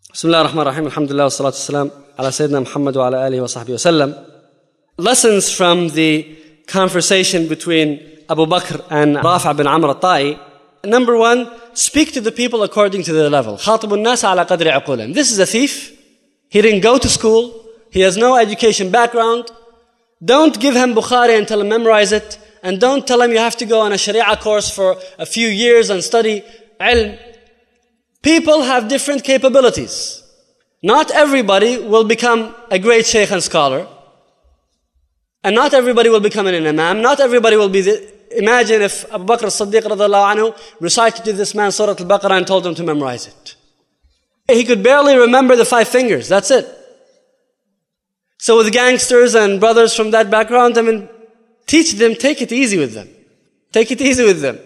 Bismillah ar-Rahman ar-Rahim, alhamdulillah, wa salatu wassalam, ala Sayyidina Muhammad wa ala alihi wa sahbihi wa sallam. Lessons from the conversation between Abu Bakr and Rafi' bin Amr al-Ta'i. Number one, speak to the people according to their level. خاطب الناس على قدر عقولهم. This is a thief. He didn't go to school. He has no education background. Don't give him Bukhari and tell him memorize it. And don't tell him you have to go on a Sharia course for a few years and study ilm. People have different capabilities. Not everybody will become a great sheikh and scholar. And not everybody will become an imam. Not everybody will be imagine if Abu Bakr as-Siddiq radhiallahu anhu recited to this man Surah Al-Baqarah and told him to memorize it. He could barely remember the 5 fingers. That's it. So with gangsters and brothers from that background, teach them, take it easy with them. Take it easy with them.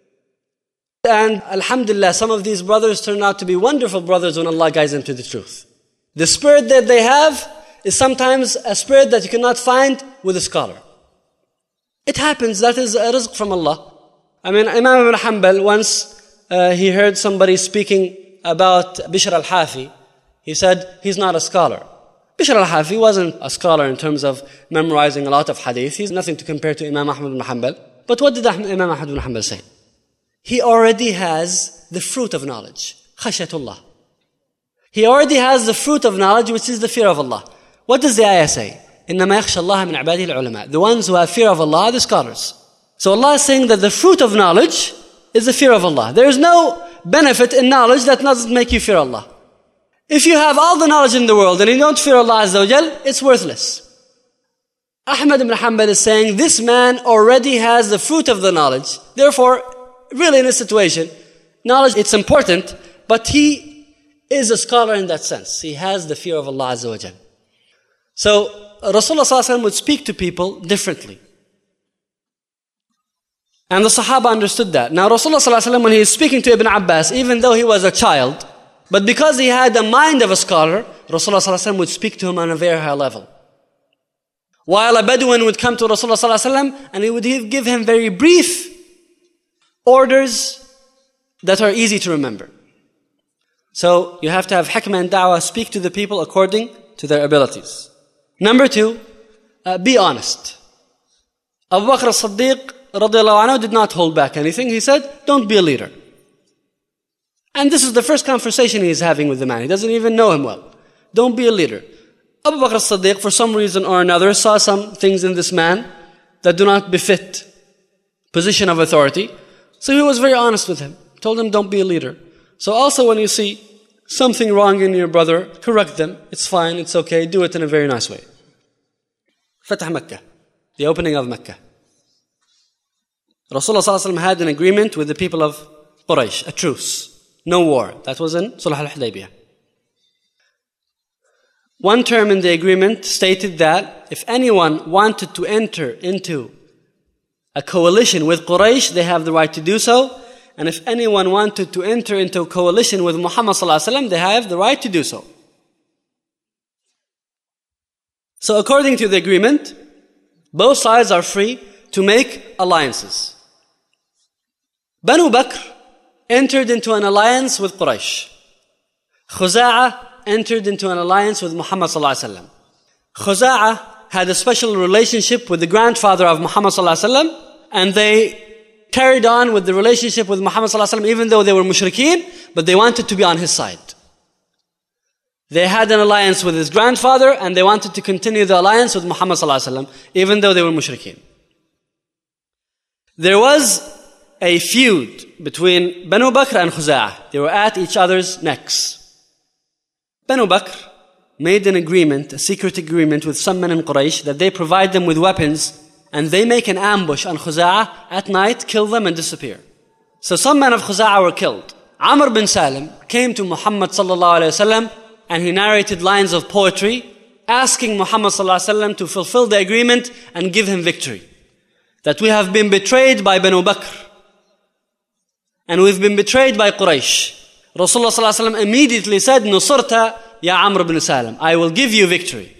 And alhamdulillah, some of these brothers turn out to be wonderful brothers when Allah guides them to the truth. The spirit that they have is sometimes a spirit that you cannot find with a scholar. It happens, that is a rizq from Allah. Imam ibn Hanbal, once he heard somebody speaking about Bishr al-Hafi. He said, he's not a scholar. Bishr al-Hafi wasn't a scholar in terms of memorizing a lot of hadith. He's nothing to compare to Imam Ahmad ibn Hanbal. But what did Imam Ahmad ibn Hanbal say? He already has the fruit of knowledge. Khashyatullah. He already has the fruit of knowledge, which is the fear of Allah. What does the ayah say? إِنَّمَا يَخْشَى اللَّهَ مِنْ عِبَادِهِ الْعُلَمَاء. The ones who have fear of Allah are the scholars. So Allah is saying that the fruit of knowledge is the fear of Allah. There is no benefit in knowledge that doesn't make you fear Allah. If you have all the knowledge in the world and you don't fear Allah Azza wa Jal, it's worthless. Ahmad ibn Hanbal is saying this man already has the fruit of the knowledge. Therefore, really in this situation, knowledge, it's important, but he is a scholar in that sense. He has the fear of Allah Azza wa Jal. So Rasulullah Sallallahu Alaihi Wasallam would speak to people differently. And the Sahaba understood that. Now Rasulullah Sallallahu Alaihi Wasallam, when he is speaking to Ibn Abbas, even though he was a child, but because he had the mind of a scholar, Rasulullah Sallallahu Alaihi Wasallam would speak to him on a very high level. While a Bedouin would come to Rasulullah Sallallahu Alaihi Wasallam and he would give him very brief orders that are easy to remember. So you have to have hikmah and da'wah, speak to the people according to their abilities. Number 2, be honest. Abu Bakr as-Siddiq radiyallahu anhu did not hold back anything. He said, don't be a leader. And this is the first conversation he is having with the man. He doesn't even know him well. Don't be a leader. Abu Bakr as-Siddiq, for some reason or another, saw some things in this man that do not befit position of authority. So he was very honest with him. Told him, don't be a leader. So also when you see something wrong in your brother, correct them. It's fine, it's okay. Do it in a very nice way. Fatah Makkah, the opening of Makkah. Rasulullah Sallallahu Alaihi Wasallam had an agreement with the people of Quraysh, a truce. No war. That was in Sulh al-Hudaybiyah. One term in the agreement stated that if anyone wanted to enter into a coalition with Quraysh, they have the right to do so. And if anyone wanted to enter into a coalition with Muhammad Sallallahu Alaihi Wasallam, they have the right to do so. So according to the agreement, both sides are free to make alliances. Banu Bakr entered into an alliance with Quraysh. Khuza'a entered into an alliance with Muhammad Sallallahu Alaihi Wasallam. Khuza'a had a special relationship with the grandfather of Muhammad Sallallahu Alaihi Wasallam, and they carried on with the relationship with Muhammad Sallallahu Alaihi Wasallam even though they were mushrikeen, but they wanted to be on his side. They had an alliance with his grandfather and they wanted to continue the alliance with Muhammad Sallallahu Alaihi Wasallam even though they were mushrikeen. There was a feud between Banu Bakr and Khuza'ah. They were at each other's necks. Banu Bakr made an agreement, a secret agreement with some men in Quraysh that they provide them with weapons and they make an ambush on Khuza'ah at night, kill them and disappear. So some men of Khuza'ah were killed. Amr bin Salim came to Muhammad sallallahu alaihi wasallam and he narrated lines of poetry asking Muhammad sallallahu alaihi wasallam to fulfill the agreement and give him victory. That we have been betrayed by Banu Bakr and we've been betrayed by Quraysh. Rasulullah sallallahu alaihi wasallam immediately said, Nusurta ya Amr bin Salim, I will give you victory.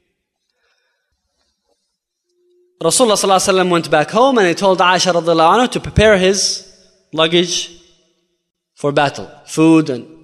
Rasulullah sallallahu alaihi wasallam went back home and he told Aisha radhiallahu anha to prepare his luggage for battle, food and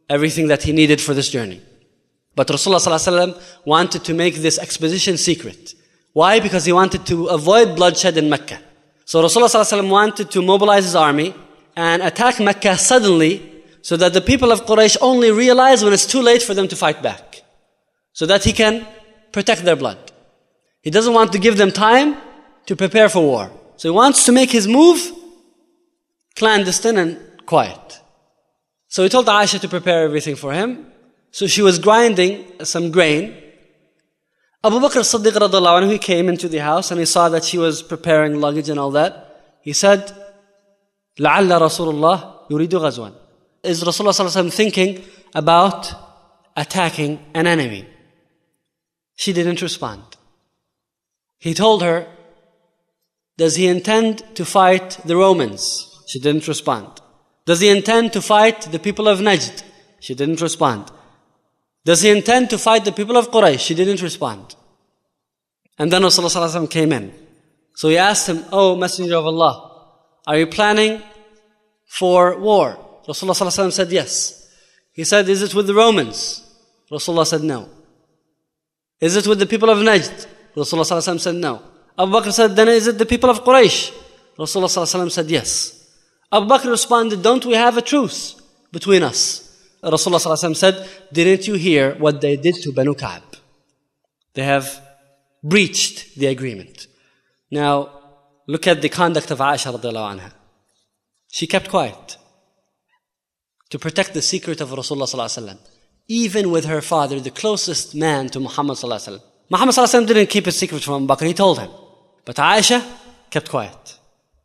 everything that he needed for this journey. But Rasulullah ﷺ wanted to make this expedition secret. Why? Because he wanted to avoid bloodshed in Mecca. So Rasulullah ﷺ wanted to mobilize his army and attack Mecca suddenly, so that the people of Quraysh only realize when it's too late for them to fight back, so that he can protect their blood. He doesn't want to give them time to prepare for war. So he wants to make his move clandestine and quiet. So he told Aisha to prepare everything for him. So she was grinding some grain. Abu Bakr as-Siddiq radhiallahu anhu, he came into the house and he saw that she was preparing luggage and all that. He said, لَعَلَّ رَسُولُ اللَّهِ يُرِيدُ غَزْوًا. Is Rasulullah sallallahu alaihi wasallam thinking about attacking an enemy? She didn't respond. He told her, does he intend to fight the Romans? She didn't respond. Does he intend to fight the people of Najd? She didn't respond. Does he intend to fight the people of Quraysh? She didn't respond. And then Rasulullah sallallahu alaihi wasallam came in. So he asked him, "Oh Messenger of Allah, are you planning for war?" Rasulullah sallallahu alaihi wasallam said yes. He said, "Is it with the Romans?" Rasulullah said no. "Is it with the people of Najd?" Rasulullah sallallahu alaihi wasallam said no. Abu Bakr said, "Then is it the people of Quraysh?" Rasulullah sallallahu alaihi wasallam said yes. Abu Bakr responded, "Don't we have a truce between us?" Rasulullah sallallahu alaihi wasallam said, "Didn't you hear what they did to Banu Ka'b? They have breached the agreement." Now, look at the conduct of Aisha radiallahu anha. She kept quiet to protect the secret of Rasulullah sallallahu alaihi wasallam, even with her father, the closest man to Muhammad sallallahu alaihi wasallam. Muhammad sallallahu alaihi wasallam didn't keep a secret from Abu Bakr, he told him. But Aisha kept quiet.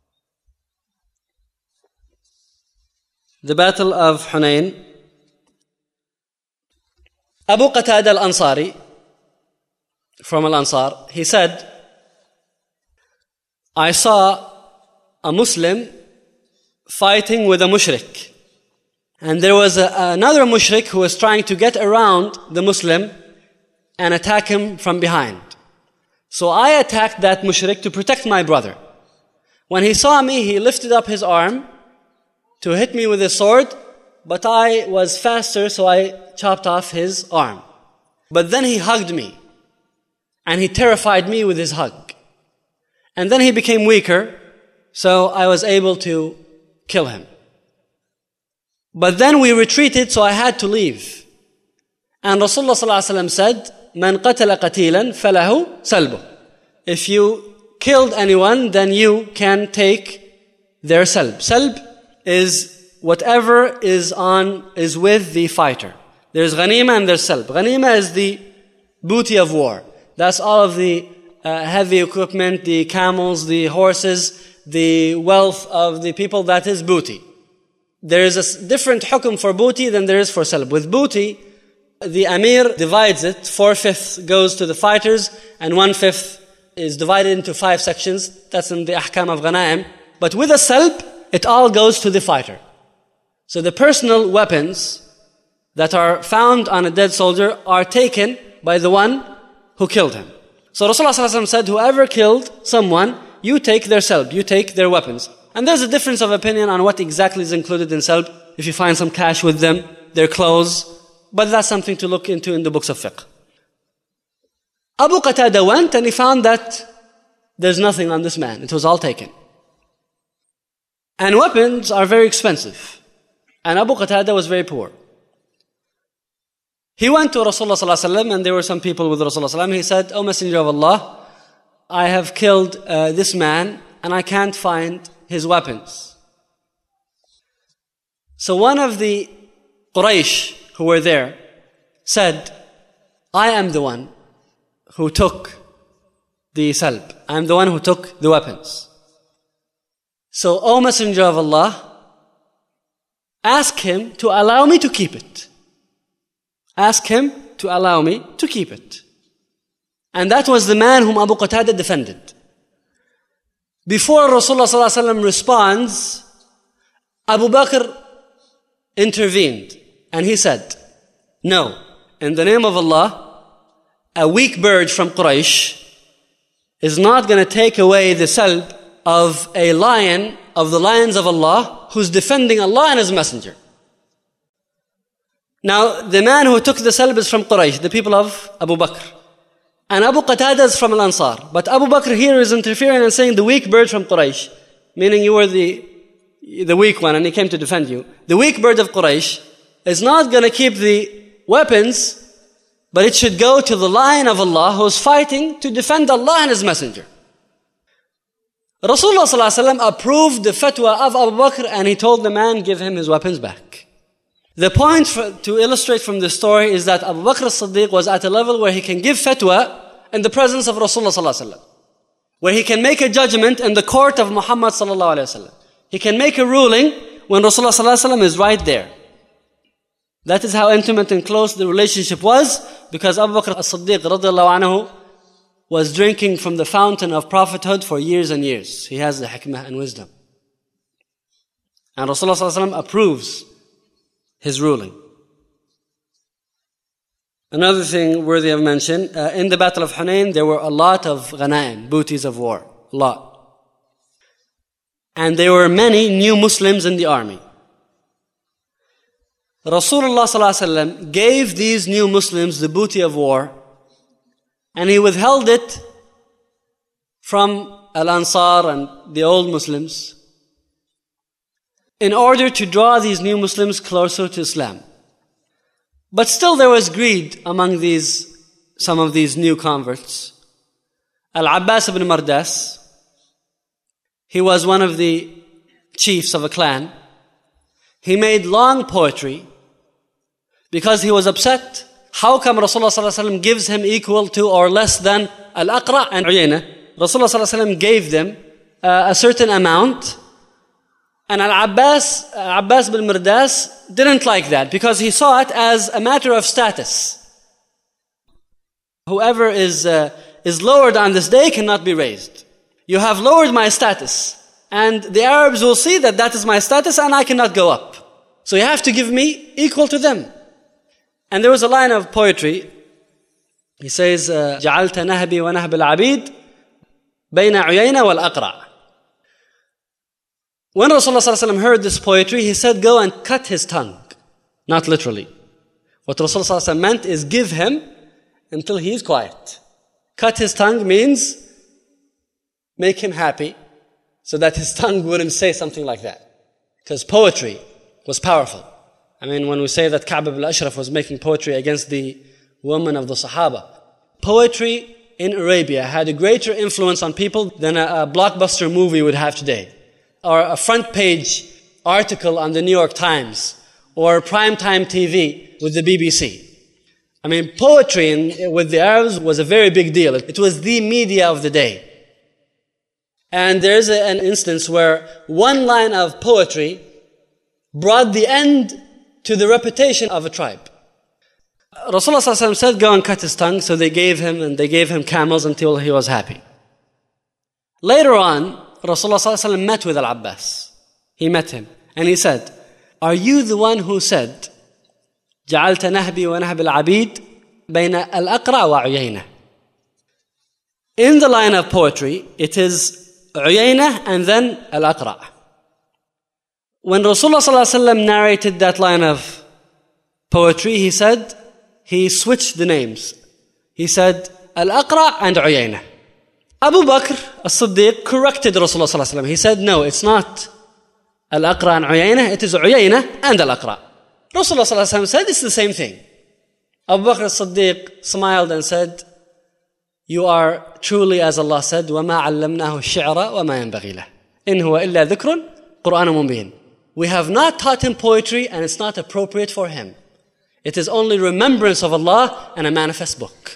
The Battle of Hunayn. Abu Qatada al-Ansari, from Al-Ansar, he said, I saw a Muslim fighting with a mushrik. And there was another mushrik who was trying to get around the Muslim and attack him from behind. So I attacked that mushrik to protect my brother. When he saw me, he lifted up his arm to hit me with his sword, but I was faster, so I chopped off his arm. But then he hugged me, and he terrified me with his hug. And then he became weaker, so I was able to kill him. But then we retreated, so I had to leave. And Rasulullah ﷺ said, "Man qatala qatilan falahu salbu." If you killed anyone, then you can take their salb. Salb is whatever is with the fighter. There's ghanima and there's salb. Ghanima is the booty of war. That's all of the heavy equipment, the camels, the horses, the wealth of the people. That is booty. There is a different hukum for booty than there is for salb. With booty, the Amir divides it. 4/5 goes to the fighters and 1/5 is divided into 5 sections. That's in the ahkam of ghanaim. But with a salb, it all goes to the fighter. So the personal weapons that are found on a dead soldier are taken by the one who killed him. So Rasulullah ﷺ said, whoever killed someone, you take their salb, you take their weapons. And there's a difference of opinion on what exactly is included in salb. If you find some cash with them, their clothes, but that's something to look into in the books of fiqh. Abu Qatada went and he found that there's nothing on this man. It was all taken. And weapons are very expensive. And Abu Qatada was very poor. He went to Rasulullah sallallahu alaihi wasallam, and there were some people with Rasulullah sallallahu alaihi wasallam. He said, "O Messenger of Allah, I have killed this man and I can't find his weapons." So one of the Quraysh who were there said, "I am the one who took the salb. I am the one who took the weapons. So, O Messenger of Allah, ask him to allow me to keep it. Ask him to allow me to keep it." And that was the man whom Abu Qatada defended. Before Rasulullah ﷺ responds, Abu Bakr intervened and he said, "No, in the name of Allah, a weak bird from Quraysh is not going to take away the salb of a lion of the lions of Allah who's defending Allah and His Messenger." Now, the man who took the salb is from Quraysh, the people of Abu Bakr. And Abu Qatada is from Al-Ansar. But Abu Bakr here is interfering and saying the weak bird from Quraysh, meaning you were the weak one and he came to defend you. The weak bird of Quraysh is not going to keep the weapons, but it should go to the lion of Allah who is fighting to defend Allah and His Messenger. Rasulullah ﷺ approved the fatwa of Abu Bakr and he told the man, give him his weapons back. The point to illustrate from this story is that Abu Bakr as-Siddiq was at a level where he can give fatwa in the presence of Rasulullah ﷺ, where he can make a judgment in the court of Muhammad ﷺ. He can make a ruling when Rasulullah ﷺ is right there. That is how intimate and close the relationship was, because Abu Bakr as-Siddiq radiallahu anhu was drinking from the fountain of prophethood for years and years. He has the hikmah and wisdom. And Rasulullah ﷺ approves his ruling. Another thing worthy of mention, in the Battle of Hunayn, there were a lot of ghanaim, booties of war. A lot. And there were many new Muslims in the army. Rasulullah ﷺ gave these new Muslims the booty of war, and he withheld it from Al-Ansar and the old Muslims in order to draw these new Muslims closer to Islam. But still there was greed among some of these new converts. Al-Abbas ibn Mardas, he was one of the chiefs of a clan. He made long poetry because he was upset. How come Rasulullah ﷺ gives him equal to or less than Al-Aqra' and Uyayna? Rasulullah ﷺ gave them a certain amount, and Abbas bin Mirdas didn't like that because he saw it as a matter of status. Whoever is lowered on this day cannot be raised. You have lowered my status, and the Arabs will see that is my status and I cannot go up. So you have to give me equal to them. And there was a line of poetry. He says, جَعَلْتَ نَهْبِي وَنَهْبِ الْعَبِيدِ بَيْنَ عُيَيْنَ وَالْأَقْرَعِ. When Rasulullah ﷺ heard this poetry, he said, go and cut his tongue. Not literally. What Rasulullah ﷺ meant is give him until he is quiet. Cut his tongue means make him happy so that his tongue wouldn't say something like that. Because poetry was powerful. I mean, when we say that Ka'b ibn al-Ashraf was making poetry against the women of the Sahaba, poetry in Arabia had a greater influence on people than a blockbuster movie would have today, or a front page article on the New York Times, or primetime TV with the BBC. I mean, poetry with the Arabs was a very big deal. It was the media of the day. And there's an instance where one line of poetry brought the end to the reputation of a tribe. Rasulullah ﷺ said, go and cut his tongue. So they gave him camels until he was happy. Later on, Rasulullah ﷺ met with Al-Abbas. He met him and he said, are you the one who said, جعلت نهبي ونهب العبيد بين الأقرع وعيينة? In the line of poetry, it is عيينة and then Al-Aqra'. When Rasulullah ﷺ narrated that line of poetry, he said, he switched the names. He said, Al-Aqra' and Uyayna. Abu Bakr as-Siddiq corrected Rasulullah ﷺ. He said, no, it's not Al-Aqra' and Uyayna, it is Uyayna and Al-Aqra'. Rasulullah ﷺ said, it's the same thing. Abu Bakr as-Siddiq smiled and said, you are truly, as Allah said, وَمَا عَلَّمْنَاهُ الشِّعْرَ وَمَا يَنْبَغِي لَهُ إِنْ هُوَ إِلَّا ذِكْرٌ قُرْآنٌ مُبِينٌ. We have not taught him poetry and it's not appropriate for him. It is only remembrance of Allah and a manifest book.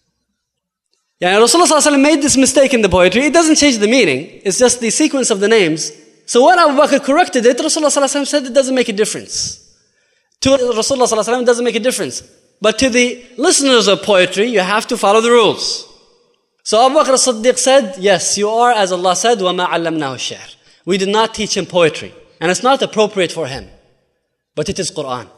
Rasulullah ﷺ made this mistake in the poetry. It doesn't change the meaning. It's just the sequence of the names. So when Abu Bakr corrected it, Rasulullah ﷺ said it doesn't make a difference. To Rasulullah ﷺ it doesn't make a difference. But to the listeners of poetry, you have to follow the rules. So Abu Bakr as-Siddiq said, yes, you are, as Allah said, وَمَا عَلَّمْنَاهُ الشِّعْرَ. We did not teach him poetry. And it's not appropriate for him. But it is Quran.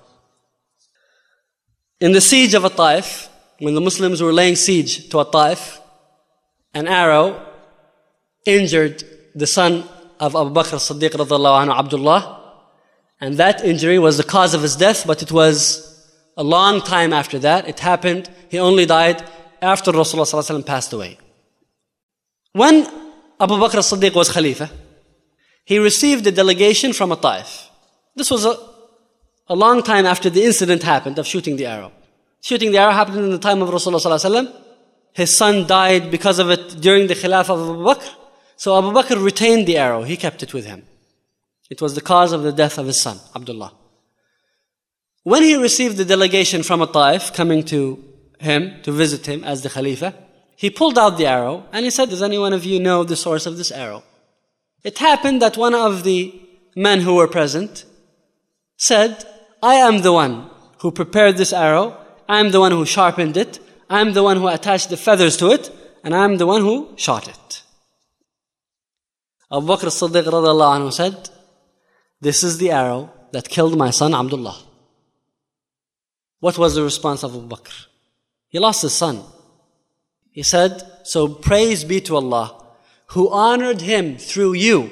In the siege of At-Taif, when the Muslims were laying siege to At-Taif, an arrow injured the son of Abu Bakr as-Siddiq radhiallahu anhu, Abdullah, and that injury was the cause of his death, but it was a long time after that. It happened, he only died after Rasulullah passed away. When Abu Bakr as-Siddiq was Khalifa, he received a delegation from Taif. This was a long time after the incident happened of shooting the arrow. Shooting the arrow happened in the time of Rasulullah. His son died because of it during the Khilafah of Abu Bakr. So Abu Bakr retained the arrow. He kept it with him. It was the cause of the death of his son, Abdullah. When he received the delegation from Taif coming to him, to visit him as the Khalifa, he pulled out the arrow and he said, does any one of you know the source of this arrow? It happened that one of the men who were present said, I am the one who prepared this arrow, I am the one who sharpened it, I am the one who attached the feathers to it, and I am the one who shot it. Abu Bakr as-Siddiq radiallahu anhu said, this is the arrow that killed my son Abdullah. What was the response of Abu Bakr? He lost his son. He said, so praise be to Allah, who honored him through you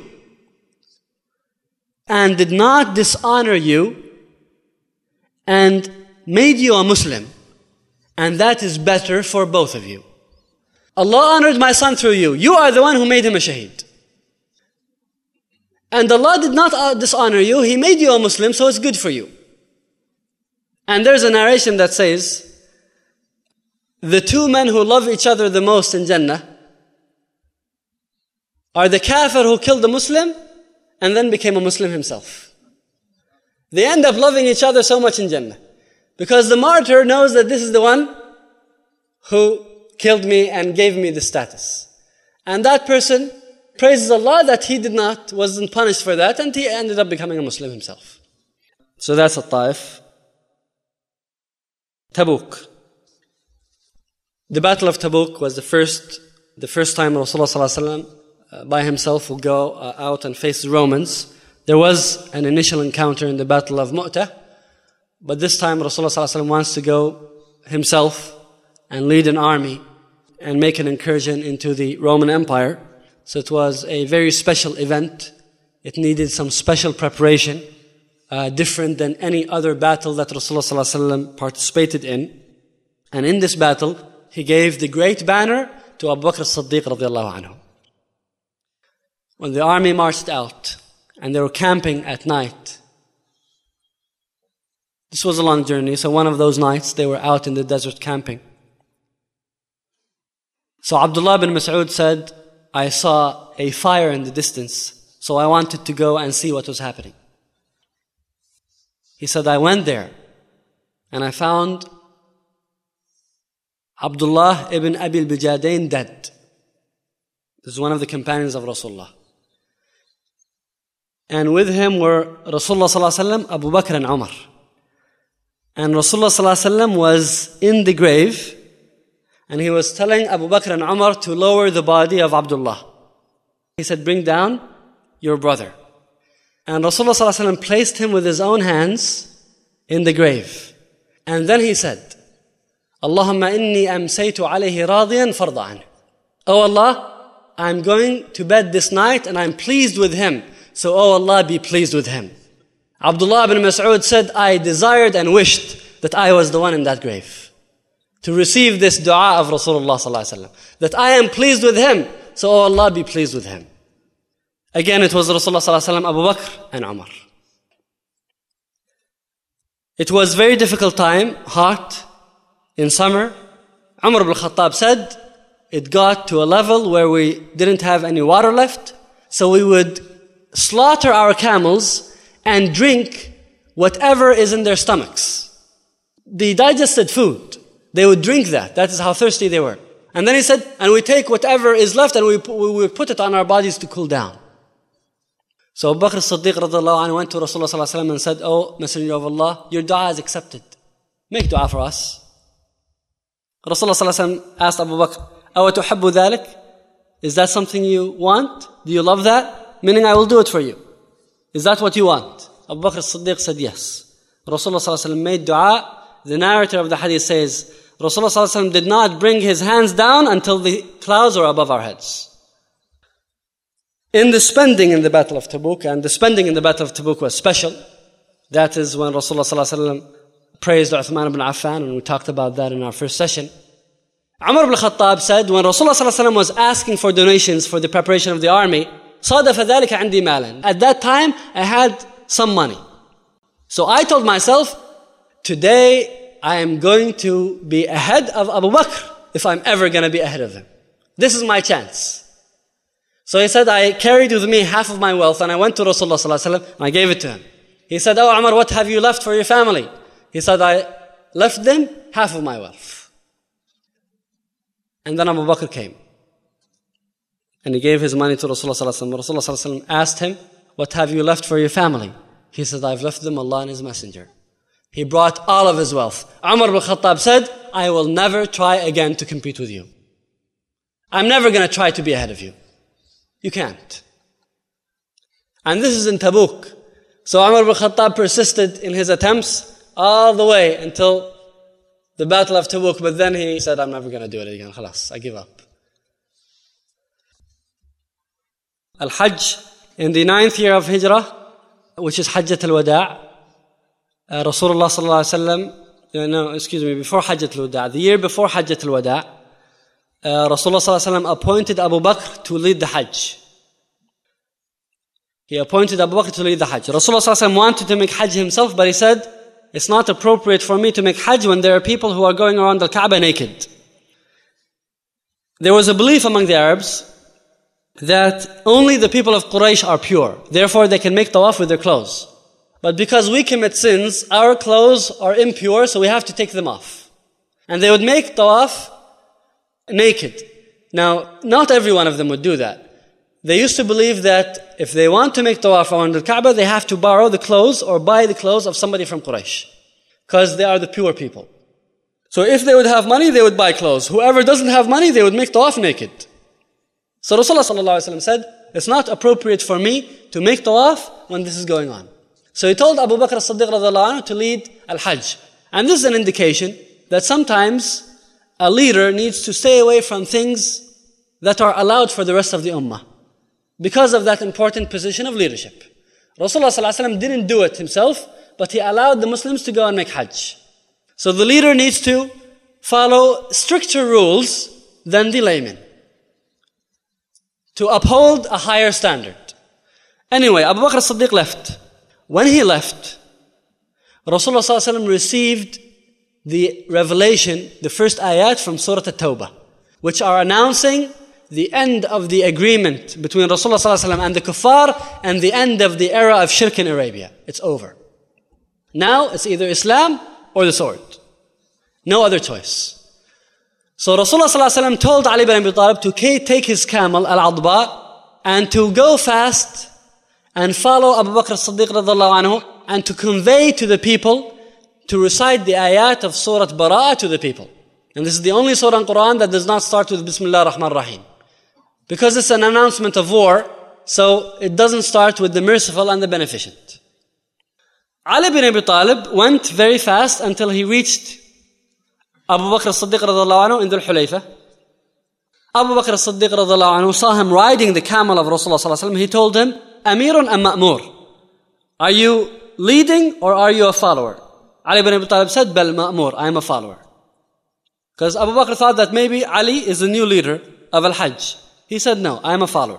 and did not dishonor you and made you a Muslim. And that is better for both of you. Allah honored my son through you. You are the one who made him a shaheed. And Allah did not dishonor you. He made you a Muslim, so it's good for you. And there's a narration that says, the two men who love each other the most in Jannah are the kafir who killed the Muslim and then became a Muslim himself. They end up loving each other so much in Jannah. Because the martyr knows that this is the one who killed me and gave me the status. And that person praises Allah that he wasn't punished for that, and he ended up becoming a Muslim himself. So that's Taif. Tabuk. The Battle of Tabuk was the first time Rasulullah by himself will go out and face the Romans. There was an initial encounter in the Battle of Mu'tah, but this time Rasulullah wants to go himself and lead an army and make an incursion into the Roman Empire. So it was a very special event. It needed some special preparation, different than any other battle that Rasulullah participated in. And in this battle, he gave the great banner to Abu Bakr as-Siddiq radiallahu anhu. When the army marched out and they were camping at night, this was a long journey, so one of those nights they were out in the desert camping. So Abdullah bin Mas'ud said, I saw a fire in the distance, so I wanted to go and see what was happening. He said, I went there and I found Abdullah ibn Abi al-Bijadain dead. This is one of the companions of Rasulullah. And with him were Rasulullah sallallahu alaihi wasallam, Abu Bakr and Umar. And Rasulullah sallallahu alaihi wasallam was in the grave, and he was telling Abu Bakr and Umar to lower the body of Abdullah. He said, bring down your brother. And Rasulullah sallallahu alaihi wasallam placed him with his own hands in the grave. And then he said, Allahumma inni amsaytu alayhi radiyan farda anhu. Oh Allah, I'm going to bed this night and I'm pleased with him. So, oh Allah, be pleased with him. Abdullah ibn Mas'ud said, I desired and wished that I was the one in that grave to receive this dua of Rasulullah sallallahu alaihi wasallam, that I am pleased with him, so oh Allah, be pleased with him. Again, it was Rasulullah sallallahu alaihi wasallam, Abu Bakr and Umar. It was a very difficult time, hot, in summer. Umar ibn Khattab said, it got to a level where we didn't have any water left, so we would slaughter our camels and drink whatever is in their stomachs. The digested food, they would drink that. That is how thirsty they were. And then he said, and we take whatever is left and we put it on our bodies to cool down. So Abu Bakr as-Siddiq radiallahu anhu went to Rasulullah sallallahu alaihi wasallam and said, oh Messenger of Allah, your dua is accepted. Make dua for us. Rasulullah sallallahu alaihi wasallam asked Abu Bakr, أَوَ تُحَبُّ ذَلِكَ? Is that something you want? Do you love that? Meaning I will do it for you. Is that what you want? Abu Bakr as-Siddiq said yes. Rasulullah sallallahu alaihi wasallam made dua. The narrator of the hadith says, Rasulullah sallallahu alaihi wasallam did not bring his hands down until the clouds were above our heads. In the spending in the Battle of Tabuk, and the spending in the Battle of Tabuk was special. That is when Rasulullah sallallahu alaihi wasallam praised Uthman ibn Affan, and we talked about that in our first session. Umar ibn Khattab said, when Rasulullah was asking for donations for the preparation of the army, صادف ذلك عندي مالا. At that time, I had some money. So I told myself, today I am going to be ahead of Abu Bakr if I'm ever going to be ahead of him. This is my chance. So he said, I carried with me half of my wealth and I went to Rasulullah and I gave it to him. He said, oh Umar, what have you left for your family? He said, I left them half of my wealth. And then Abu Bakr came. And he gave his money to Rasulullah. Rasulullah asked him, what have you left for your family? He said, I've left them Allah and His Messenger. He brought all of his wealth. Umar ibn Khattab said, I will never try again to compete with you. I'm never going to try to be ahead of you. You can't. And this is in Tabuk. So Umar ibn Khattab persisted in his attempts all the way until the Battle of Tabuk. But then he said, I'm never going to do it again. Khalas, I give up. Al-Hajj, in the 9th year of Hijrah, which is Hajjat al-Wada', Rasulullah sallallahu alaihi wasallam, before Hajjat al-Wada', the year before Hajjat al-Wada', Rasulullah sallallahu alaihi wasallam appointed Abu Bakr to lead the Hajj. He appointed Abu Bakr to lead the Hajj. Rasulullah sallallahu alaihi wasallam wanted to make Hajj himself, but he said, it's not appropriate for me to make Hajj when there are people who are going around the Kaaba naked. There was a belief among the Arabs that only the people of Quraysh are pure. Therefore, they can make tawaf with their clothes. But because we commit sins, our clothes are impure, so we have to take them off. And they would make tawaf naked. Now, not every one of them would do that. They used to believe that if they want to make tawaf around the Kaaba, they have to borrow the clothes or buy the clothes of somebody from Quraysh. Because they are the pure people. So if they would have money, they would buy clothes. Whoever doesn't have money, they would make tawaf naked. So Rasulullah said, it's not appropriate for me to make tawaf when this is going on. So he told Abu Bakr as-Siddiq radhiallahu anhu to lead al-Hajj. And this is an indication that sometimes a leader needs to stay away from things that are allowed for the rest of the ummah, because of that important position of leadership. Rasulullah didn't do it himself, but he allowed the Muslims to go and make Hajj. So the leader needs to follow stricter rules than the layman, to uphold a higher standard. Anyway, Abu Bakr as-Siddiq left. When he left, Rasulullah received the revelation, the first ayat from Surah At-Tawbah, which are announcing the end of the agreement between Rasulullah and the kuffar and the end of the era of shirk in Arabia. It's over. Now it's either Islam or the sword. No other choice. So Rasulullah told Ali bin Abi Talib to take his camel, Al-Adba, and to go fast and follow Abu Bakr as-Siddiq radhiallahu anhu, and to convey to the people, to recite the ayat of Surah Bara'ah to the people. And this is the only surah in Quran that does not start with Bismillah ar-Rahman ar-Rahim. Because it's an announcement of war, so it doesn't start with the merciful and the beneficent. Ali bin Abi Talib went very fast until he reached Abu Bakr as-Siddiq radhiallahu anhu in Dhul Hulayfa. Abu Bakr as-Siddiq radhiallahu anhu saw him riding the camel of Rasulullah sallallahu alaihi wasallam. He told him, Amirun am Ma'mur? Are you leading or are you a follower? Ali bin Abi Talib said, Bal Ma'mur, I am a follower. Because Abu Bakr thought that maybe Ali is the new leader of Al-Hajj. He said, no, I am a follower.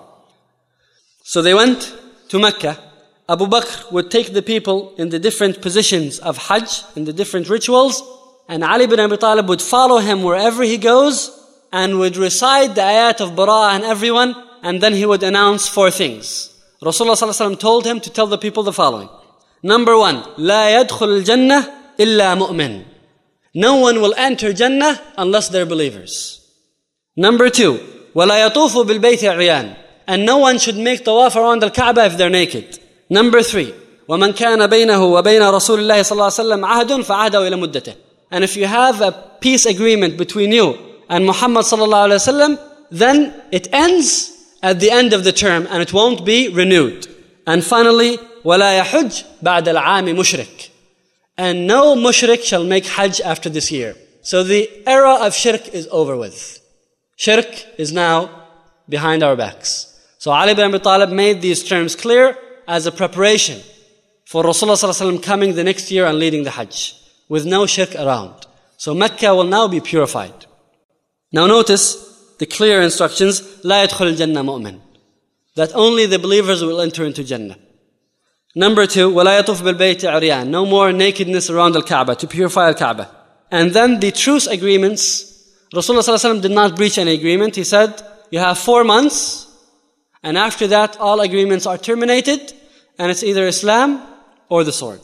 So they went to Mecca. Abu Bakr would take the people in the different positions of Hajj, in the different rituals, and Ali bin Abi Talib would follow him wherever he goes and would recite the ayat of Bara'ah and everyone, and then he would announce 4 things. Rasulullah told him to tell the people the following. Number 1, لا يدخل الجنة إلا مؤمن. No one will enter Jannah unless they're believers. Number 2, ولا يطوف بالبيت عريان. And no one should make tawaf around al-Kaaba if they're naked. Number 3, ومن كان بينه وبين رسول الله صلى الله عليه وسلم عهد فعهده إلى مدته. And if you have a peace agreement between you and Muhammad sallallahu alaihi wasallam, then it ends at the end of the term and it won't be renewed. And finally, ولا يحج بعد العام مشرك. And no mushrik shall make Hajj after this year. So the era of shirk is over with. Shirk is now behind our backs. So Ali bin Abi Talib made these terms clear as a preparation for Rasulullah ﷺ coming the next year and leading the Hajj. with no shirk around. So Mecca will now be purified. Now notice the clear instructions, لا يدخل الجنة مؤمن, that only the believers will enter into Jannah. Number 2, ولا يطوف بالبيت عريان, no more nakedness around Al-Kaaba, to purify Al-Kaaba. And then the truce agreements, Rasulullah ﷺ did not breach any agreement. He said, you have 4 months, and after that all agreements are terminated, and it's either Islam or the sword.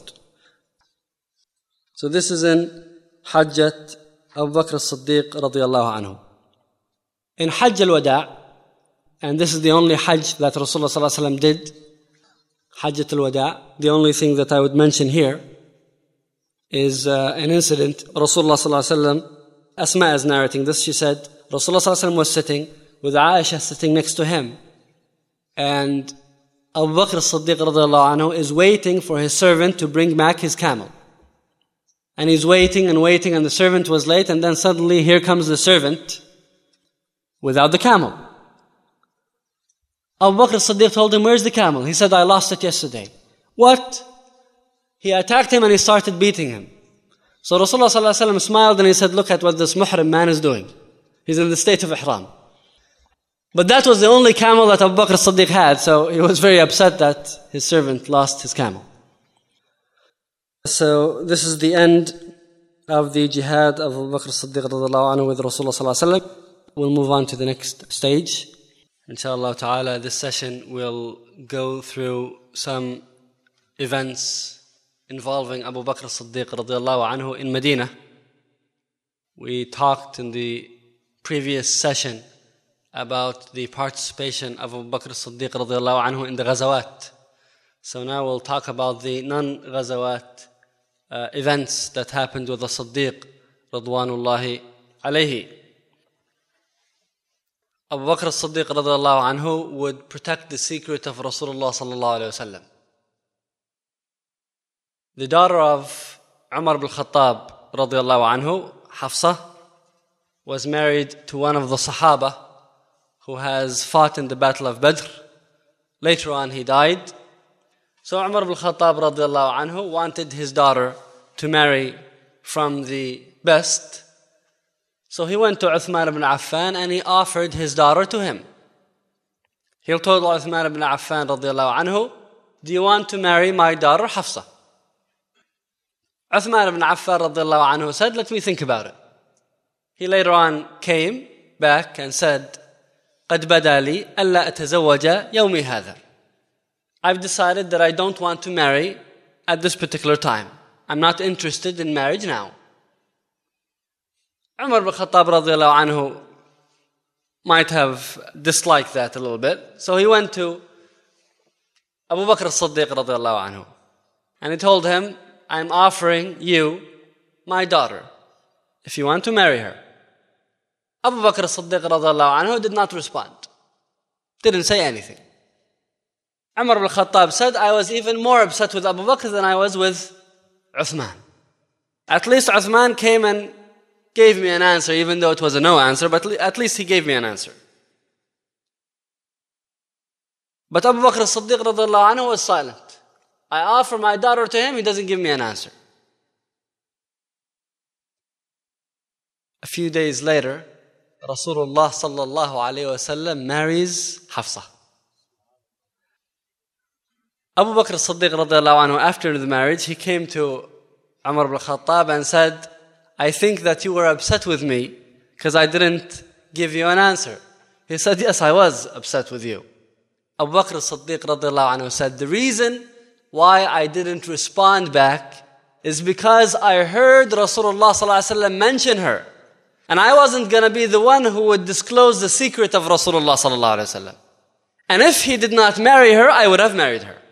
So this is in Hajjat Abu Bakr as-Siddiq radiyallahu anhu. In Hajj al-Wada', and this is the only Hajj that Rasulullah ﷺ did, Hajjat al-Wada', the only thing that I would mention here is an incident. Rasulullah ﷺ, Asma is narrating this, she said, Rasulullah ﷺ was sitting with Aisha sitting next to him. And Abu Bakr as-Siddiq radiyallahu anhu is waiting for his servant to bring back his camel. And he's waiting and waiting, and the servant was late, and then suddenly here comes the servant without the camel. Abu Bakr as-Siddiq told him, where's the camel? He said, I lost it yesterday. What? He attacked him and he started beating him. So Rasulullah ﷺ smiled and he said, look at what this muhrim man is doing. He's in the state of ihram. But that was the only camel that Abu Bakr as-Siddiq had, so he was very upset that his servant lost his camel. So this is the end of the jihad of Abu Bakr as-Siddiq radiyallahu anhu with Rasulullah sallallahu alaihi wasallam. We'll move on to the next stage. Inshallah ta'ala, this session will go through some events involving Abu Bakr as-Siddiq radiyallahu anhu in Medina. We talked in the previous session about the participation of Abu Bakr as-Siddiq radiyallahu anhu in the Ghazawat. So now we'll talk about the non-Ghazawat events that happened with the Siddiq radwanullahi alayhi. Abu Bakr as-Siddiq radiyallahu anhu would protect the secret of Rasulullah sallallahu alayhi wa sallam. The daughter of Umar ibn Khattab radiyallahu anhu, Hafsa, was married to one of the Sahaba who has fought in the Battle of Badr. Later on he died. So Umar ibn Khattab radiyallahu anhu wanted his daughter to marry from the best. So he went to Uthman ibn Affan and he offered his daughter to him. He told Uthman ibn Affan radiyallahu anhu, do you want to marry my daughter Hafsa? Uthman ibn Affan radiyallahu anhu said, let me think about it. He later on came back and said, قد بدا لي ألا أتزوج يومي هذا. I've decided that I don't want to marry at this particular time. I'm not interested in marriage now. Umar ibn Khattab radiyallahu anhu might have disliked that a little bit. So he went to Abu Bakr as-Siddiq radiyallahu anhu and he told him, I'm offering you my daughter if you want to marry her. Abu Bakr as-Siddiq radiyallahu anhu did not respond. Didn't say anything. Umar ibn Khattab said, I was even more upset with Abu Bakr than I was with Uthman. At least Uthman came and gave me an answer, even though it was a no answer, but at least he gave me an answer. But Abu Bakr as-Siddiq radiyallahu anhu was silent. I offer my daughter to him, he doesn't give me an answer. A few days later, Rasulullah sallallahu alayhi wa sallam marries Hafsa. Abu Bakr as-Siddiq radiyallahu anhu, after the marriage, he came to Umar ibn Khattab and said, I think that you were upset with me because I didn't give you an answer. He said, yes, I was upset with you. Abu Bakr as-Siddiq radiyallahu anhu said, the reason why I didn't respond back is because I heard Rasulullah sallallahu alaihi wasallam mention her. And I wasn't going to be the one who would disclose the secret of Rasulullah sallallahu alaihi wasallam. And if he did not marry her, I would have married her.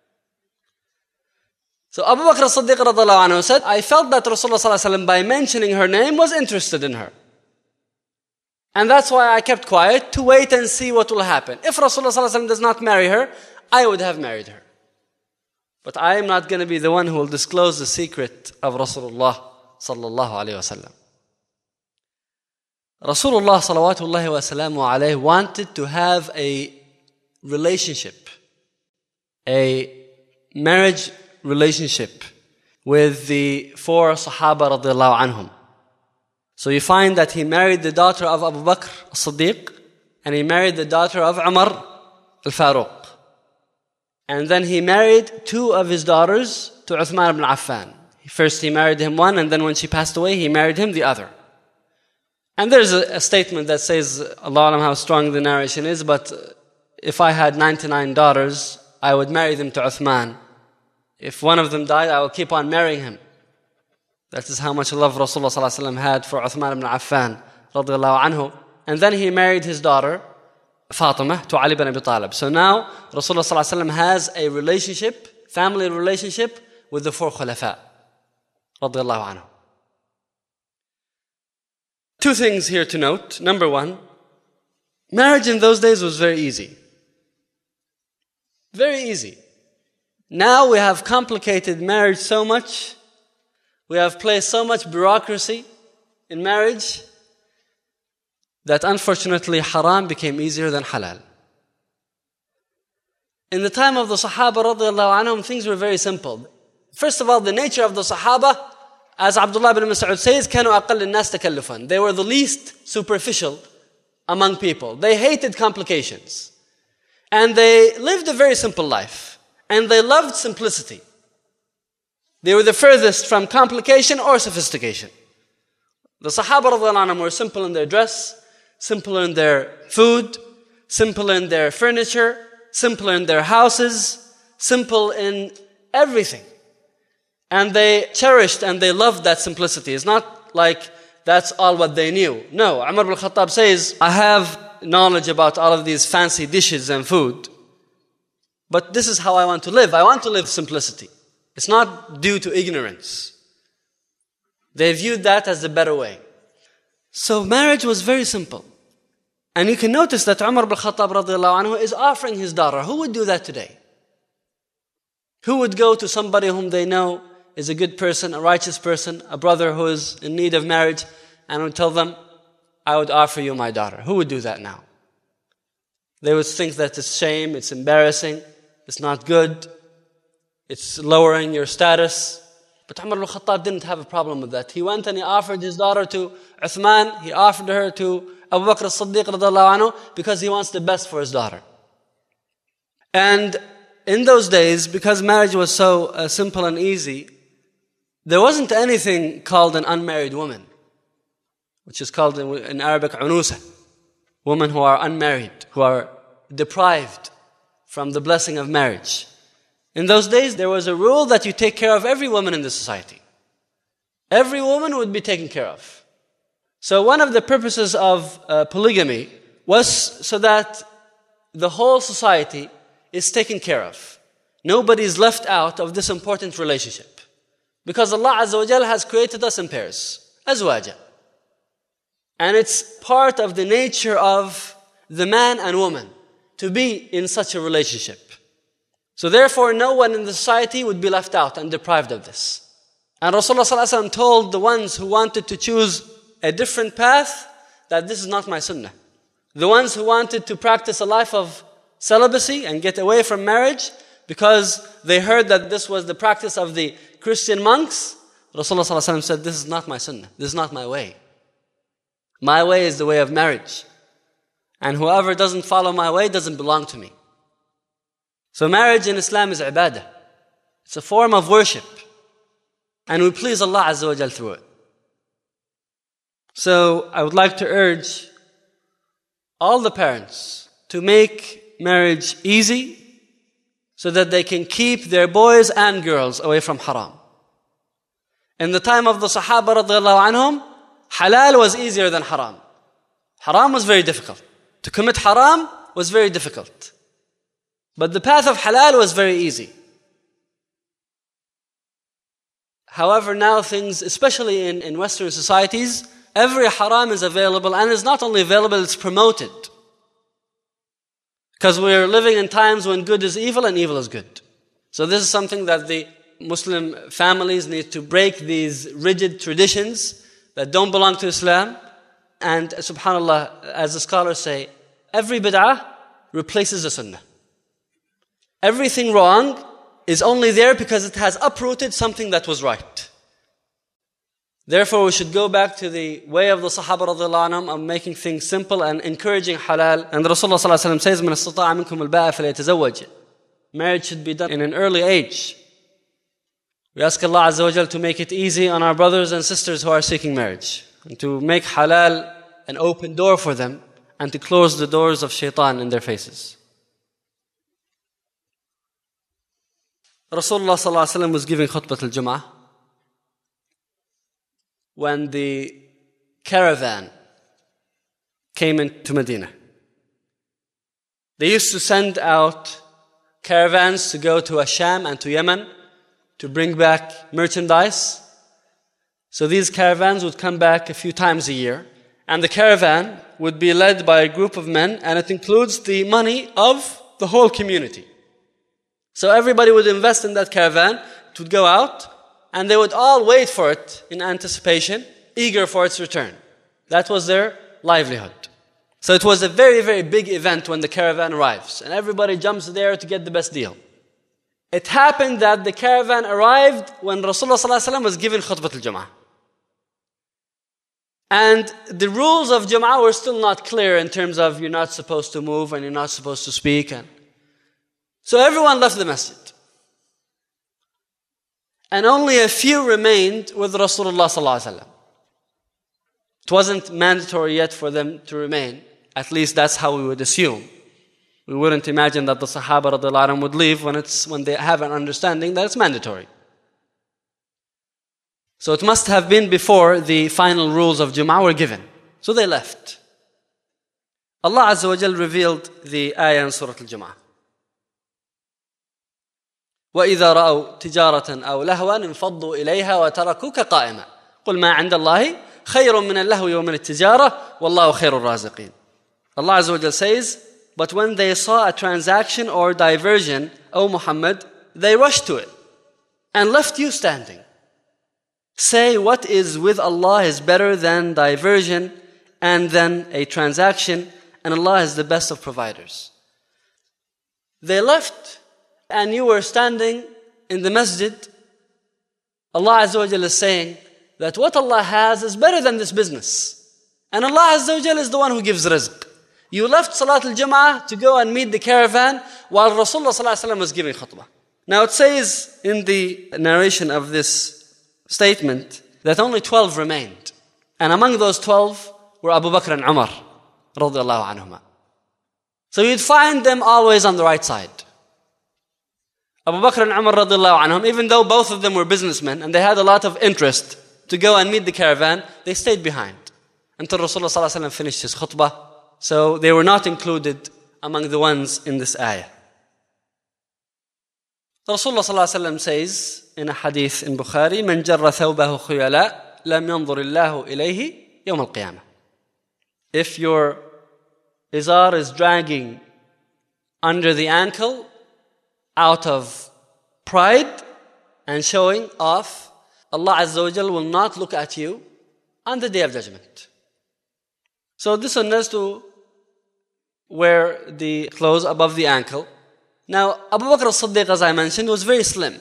So Abu Bakr as-Siddiq radiyallahu anhu said, I felt that Rasulullah sallallahu alaihi wasallam, by mentioning her name, was interested in her. And that's why I kept quiet, to wait and see what will happen. If Rasulullah sallallahu alaihi wasallam does not marry her, I would have married her. But I am not going to be the one who will disclose the secret of Rasulullah sallallahu alaihi wasallam. Rasulullah sallallahu alaihi wasallam wanted to have a relationship, a marriage relationship with the 4 Sahaba radiallahu anhum. So you find that he married the daughter of Abu Bakr as-Siddiq, and he married the daughter of Umar al-Faruq. And then he married 2 of his daughters to Uthman ibn Affan. First he married him one, and then when she passed away, he married him the other. And there's a statement that says, Allah Alam how strong the narration is, but if I had 99 daughters, I would marry them to Uthman. If one of them died, I will keep on marrying him. That is how much love Rasulullah ﷺ had for Uthman ibn Affan radiallahu anhu. And then he married his daughter, Fatima, to Ali ibn Abi Talib. So now Rasulullah ﷺ has a relationship, family relationship, with the 4 Khulafa radiallahu anhu. 2 things here to note. Number 1, marriage in those days was very easy. Very easy. Now we have complicated marriage so much. We have placed so much bureaucracy in marriage that unfortunately haram became easier than halal. In the time of the Sahaba radiallahu anhum, things were very simple. First of all, the nature of the Sahaba, as Abdullah ibn Mas'ud says, كانوا أقل الناس تكلفا. They were the least superficial among people. They hated complications. And they lived a very simple life. And they loved simplicity. They were the furthest from complication or sophistication. The Sahaba radiallahu anhum were simple in their dress, simple in their food, simple in their furniture, simple in their houses, simple in everything. And they cherished and they loved that simplicity. It's not like that's all what they knew. No, Umar ibn Khattab says, I have knowledge about all of these fancy dishes and food, but this is how I want to live. I want to live simplicity. It's not due to ignorance. They viewed that as the better way. So marriage was very simple. And you can notice that Umar ibn Khattab radiallahu anhu is offering his daughter. Who would do that today? Who would go to somebody whom they know is a good person, a righteous person, a brother who is in need of marriage, and would tell them, I would offer you my daughter? Who would do that now? They would think that it's shame, it's embarrassing, it's not good, it's lowering your status. But Umar ibn Khattab didn't have a problem with that. He went and he offered his daughter to Uthman, he offered her to Abu Bakr as-Siddiq radiallahu anhu, because he wants the best for his daughter. And in those days, because marriage was so simple and easy, there wasn't anything called an unmarried woman, which is called in Arabic unusa, women who are unmarried, who are deprived from the blessing of marriage. In those days, there was a rule that you take care of every woman in the society. Every woman would be taken care of. So one of the purposes of polygamy was so that the whole society is taken care of. Nobody is left out of this important relationship. Because Allah Azza wa Jal has created us in pairs, azwaja. And it's part of the nature of the man and woman to be in such a relationship. So therefore, no one in the society would be left out and deprived of this. And Rasulullah ﷺ told the ones who wanted to choose a different path that this is not my sunnah. The ones who wanted to practice a life of celibacy and get away from marriage because they heard that this was the practice of the Christian monks, Rasulullah ﷺ said, this is not my sunnah. This is not my way. My way is the way of marriage. And whoever doesn't follow my way doesn't belong to me. So marriage in Islam is ibadah. It's a form of worship. And we please Allah Azza wa Jal through it. So I would like to urge all the parents to make marriage easy so that they can keep their boys and girls away from haram. In the time of the Sahaba radiallahu anhum, halal was easier than haram. Haram was very difficult. To commit haram was very difficult. But the path of halal was very easy. However, now things, especially in Western societies, every haram is available, and it's not only available, it's promoted. Because we're living in times when good is evil and evil is good. So this is something that the Muslim families need to break, these rigid traditions that don't belong to Islam. And subhanAllah, as the scholars say, every bid'ah replaces the sunnah. Everything wrong is only there because it has uprooted something that was right. Therefore, we should go back to the way of the Sahaba radiallahu anhum of making things simple and encouraging halal. And Rasulullah sallallahu alaihi wasallam says, "Man istata'a minkum al-ba'a falyatazawwaj." Marriage should be done in an early age. We ask Allah Azza wa Jal to make it easy on our brothers and sisters who are seeking marriage, and to make halal an open door for them, and to close the doors of shaitan in their faces. Rasulullah sallallahu alaihi wasallam was giving khutbah al-Jum'ah when the caravan came into Medina. They used to send out caravans to go to Asham and to Yemen to bring back merchandise. So these caravans would come back a few times a year. And the caravan would be led by a group of men, and it includes the money of the whole community. So everybody would invest in that caravan. It would go out, and they would all wait for it in anticipation, eager for its return. That was their livelihood. So it was a very, very big event when the caravan arrives, and everybody jumps there to get the best deal. It happened that the caravan arrived when Rasulullah ﷺ was giving khutbah al-Jum'ah. And the rules of Jum'ah were still not clear in terms of you're not supposed to move and you're not supposed to speak. So everyone left the masjid. And only a few remained with Rasulullah ﷺ. It wasn't mandatory yet for them to remain. At least that's how we would assume. We wouldn't imagine that the Sahaba radiallahu anhum would leave when they have an understanding that it's mandatory. So it must have been before the final rules of Jum'ah were given. So they left. Allah Azza wa Jal revealed the ayah in Surah Al-Jum'ah. وَإِذَا رَأَوْا تِجَارَةً أَوْ لَهْوًا انفضوا إِلَيْهَا وَتَرَكُوكَ قَائِمًا قُلْ مَا عِنْدَ اللَّهِ خَيْرٌ مِنَ اللَّهْوِ وَمِنَ التِّجَارَةِ وَاللَّهُ خَيْرُ الرَّازِقِينَ. Allah Azza wa Jal says, but when they saw a transaction or diversion, O Muhammad, they rushed to it and left you standing. Say, what is with Allah is better than diversion and than a transaction, and Allah is the best of providers. They left, and you were standing in the masjid. Allah Azza wa Jalla is saying that what Allah has is better than this business. And Allah Azza wa Jalla is the one who gives rizq. You left Salat al-Jum'ah to go and meet the caravan while Rasulullah sallallahu alaihi wasallam was giving khutbah. Now it says in the narration of this statement that only 12 remained. And among those 12 were Abu Bakr and Umar radiallahu anhuma. So you'd find them always on the right side. Abu Bakr and Umar radiallahu anhum, even though both of them were businessmen and they had a lot of interest to go and meet the caravan, they stayed behind until Rasulullah sallallahu alaihi wasallam finished his khutbah. So they were not included among the ones in this ayah. Rasulullah sallallahu alaihi wasallam says in a hadith in Bukhari, "Man jarra thawbahu khuyala, lam yanzur Allahu ilayhi yawm al-qiyamah." If your izar is dragging under the ankle out of pride and showing off, Allah Azza wa Jal will not look at you on the Day of Judgment. So this one is to wear the clothes above the ankle. Now, Abu Bakr as-Siddiq, as I mentioned, was very slim.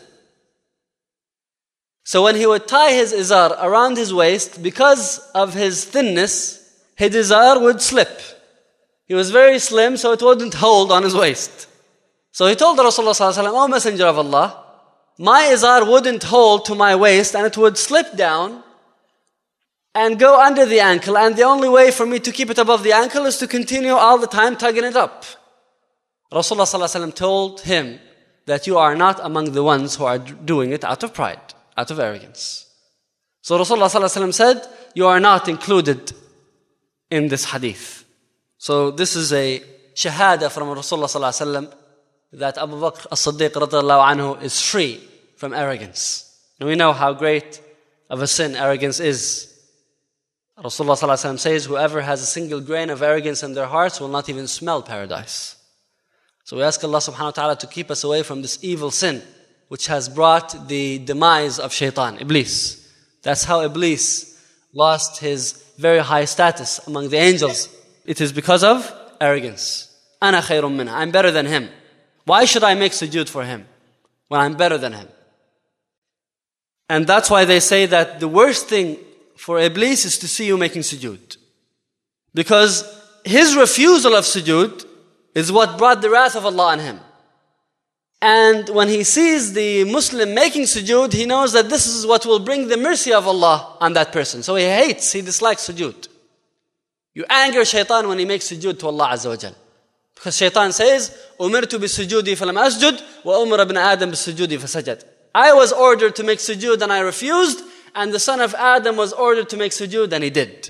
So when he would tie his izar around his waist, because of his thinness, his izar would slip. He was very slim, so it wouldn't hold on his waist. So he told Rasulullah sallallahu alaihi wasallam, "O Messenger of Allah, my izar wouldn't hold to my waist and it would slip down and go under the ankle, and the only way for me to keep it above the ankle is to continue all the time tugging it up." Rasulullah sallallahu alaihi wasallam told him that you are not among the ones who are doing it out of pride, out of arrogance. So Rasulullah sallallahu alaihi wasallam said, you are not included in this hadith. So this is a shahada from Rasulullah sallallahu alaihi wasallam that Abu Bakr as-Siddiq radiyallahu anhu is free from arrogance. And we know how great of a sin arrogance is. Rasulullah sallallahu alaihi wasallam says, whoever has a single grain of arrogance in their hearts will not even smell paradise. So we ask Allah subhanahu wa ta'ala to keep us away from this evil sin, which has brought the demise of shaitan, Iblis. That's how Iblis lost his very high status among the angels. It is because of arrogance. أَنَا خَيْرٌ مِنْهُ. I'm better than him. Why should I make sujood for him? when I'm better than him. And that's why they say that the worst thing for Iblis is to see you making sujood. Because his refusal of sujood is what brought the wrath of Allah on him. And when he sees the Muslim making sujood, he knows that this is what will bring the mercy of Allah on that person. So he dislikes sujood. You anger shaitan when he makes sujood to Allah Azza wa Jal. Because shaitan says, أُمِرْتُ بِالسُّجُودِ فَلَمْ أَسْجُدْ وَأُمِرَ ابْنَ آدَمْ بِالسُّجُودِ فَسَجَدْ. I was ordered to make sujood and I refused, and the son of Adam was ordered to make sujood and he did.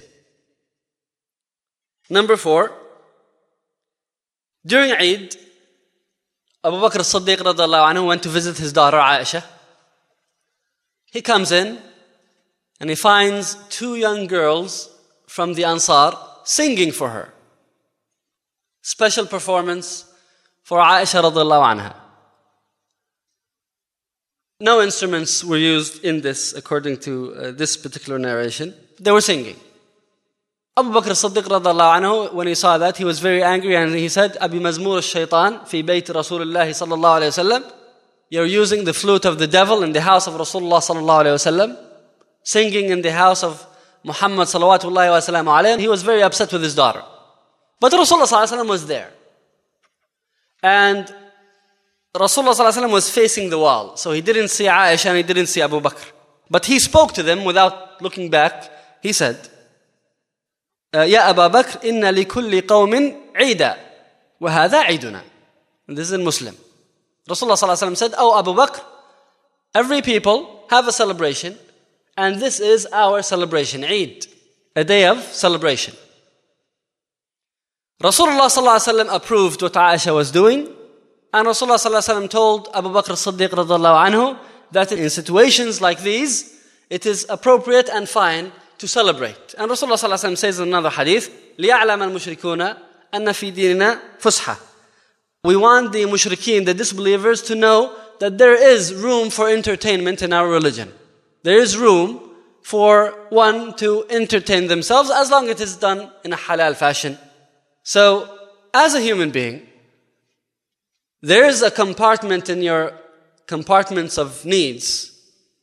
Number 4, during Eid, Abu Bakr as-Siddiq radiallahu anhu went to visit his daughter Aisha. He comes in and he finds 2 young girls from the Ansar singing for her. Special performance for Aisha radiallahu anha. No instruments were used in this, according to this particular narration. They were singing. Abu Bakr as-Siddiq radiallahu anhu, when he saw that, he was very angry and he said, Abi mazmur al-shaytan fi bayt Rasulullah sallallahu alayhi wa sallam. You're using the flute of the devil in the house of Rasulullah sallallahu alayhi wa sallam, singing in the house of Muhammad salawatullahi wa sallam alayhi. He was very upset with his daughter. But Rasulullah sallallahu alayhi wa sallam was there. And Rasulullah sallallahu alayhi wa sallam was facing the wall. So he didn't see Aisha and he didn't see Abu Bakr. But he spoke to them without looking back. He said, Ya Abu Bakr, inna li kulli qawmin عيدا وهذا عيدنا. And this is in Muslim. Rasulullah sallallahu alayhi wa sallam said, Oh Abu Bakr, every people have a celebration and this is our celebration, Eid, a day of celebration. Rasulullah sallallahu alayhi wa sallam approved what Aisha was doing, and Rasulullah sallallahu alayhi wa sallam told Abu Bakr as-Siddiq radhiallahu anhu that in situations like these, it is appropriate and fine to celebrate. And Rasulullah sallallahu alayhi wa sallam says in another hadith, لِيَعْلَمَ الْمُشْرِكُونَ أَنَّ فِي دِينِنَا فُسْحَةً. We want the mushrikeen, the disbelievers, to know that there is room for entertainment in our religion. There is room for one to entertain themselves as long as it is done in a halal fashion. So, as a human being, there is a compartment in your compartments of needs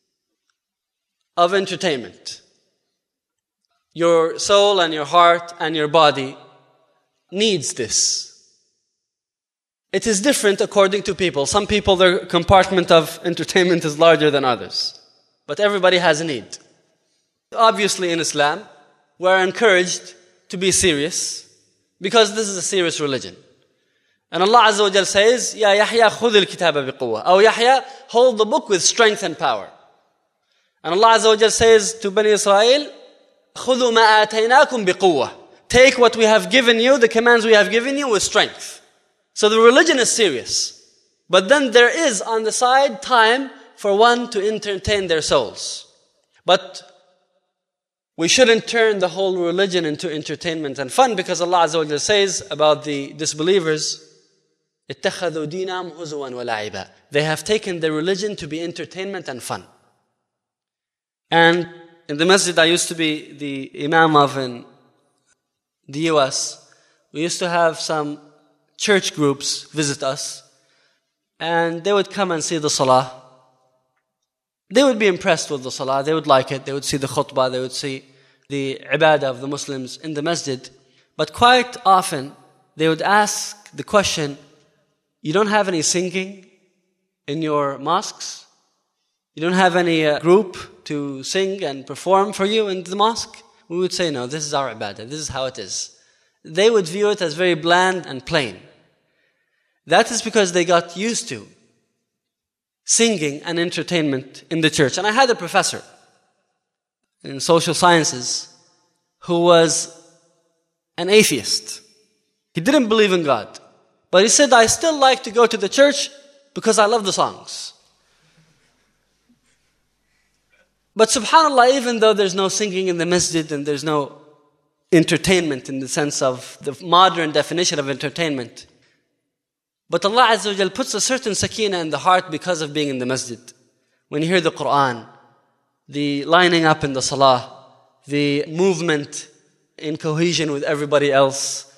of entertainment. Your soul and your heart and your body needs this. It is different according to people. Some people, their compartment of entertainment is larger than others. But everybody has a need. Obviously in Islam, we're encouraged to be serious because this is a serious religion. And Allah Azza wa Jal says, Ya Yahya, khudh al-kitaba biquwwa. Oh Yahya, hold the book with strength and power. And Allah Azza wa Jal says to Bani Israel, خُذُوا مَا آتَيْنَاكُمْ بِقُوَّةٍ. Take what we have given you, the commands we have given you, with strength. So the religion is serious. But then there is on the side time for one to entertain their souls. But we shouldn't turn the whole religion into entertainment and fun, because Allah Azza wa Jalla says about the disbelievers, اتَّخَذُوا دِينَهُمْ هُزُوًا وَلَعِبًا. They have taken their religion to be entertainment and fun. And in the masjid I used to be the imam of in the US, we used to have some church groups visit us, and they would come and see the salah. They would be impressed with the salah, they would like it, they would see the khutbah, they would see the ibadah of the Muslims in the masjid. But quite often, they would ask the question, you don't have any singing in your mosques? You don't have any group to sing and perform for you in the mosque? We would say, no, this is our ibadah, this is how it is. They would view it as very bland and plain. That is because they got used to singing and entertainment in the church. And I had a professor in social sciences who was an atheist. He didn't believe in God. But he said, I still like to go to the church because I love the songs. But subhanAllah, even though there's no singing in the masjid and there's no entertainment in the sense of the modern definition of entertainment, but Allah Azza wa Jal puts a certain sakina in the heart because of being in the masjid. When you hear the Quran, the lining up in the salah, the movement in cohesion with everybody else,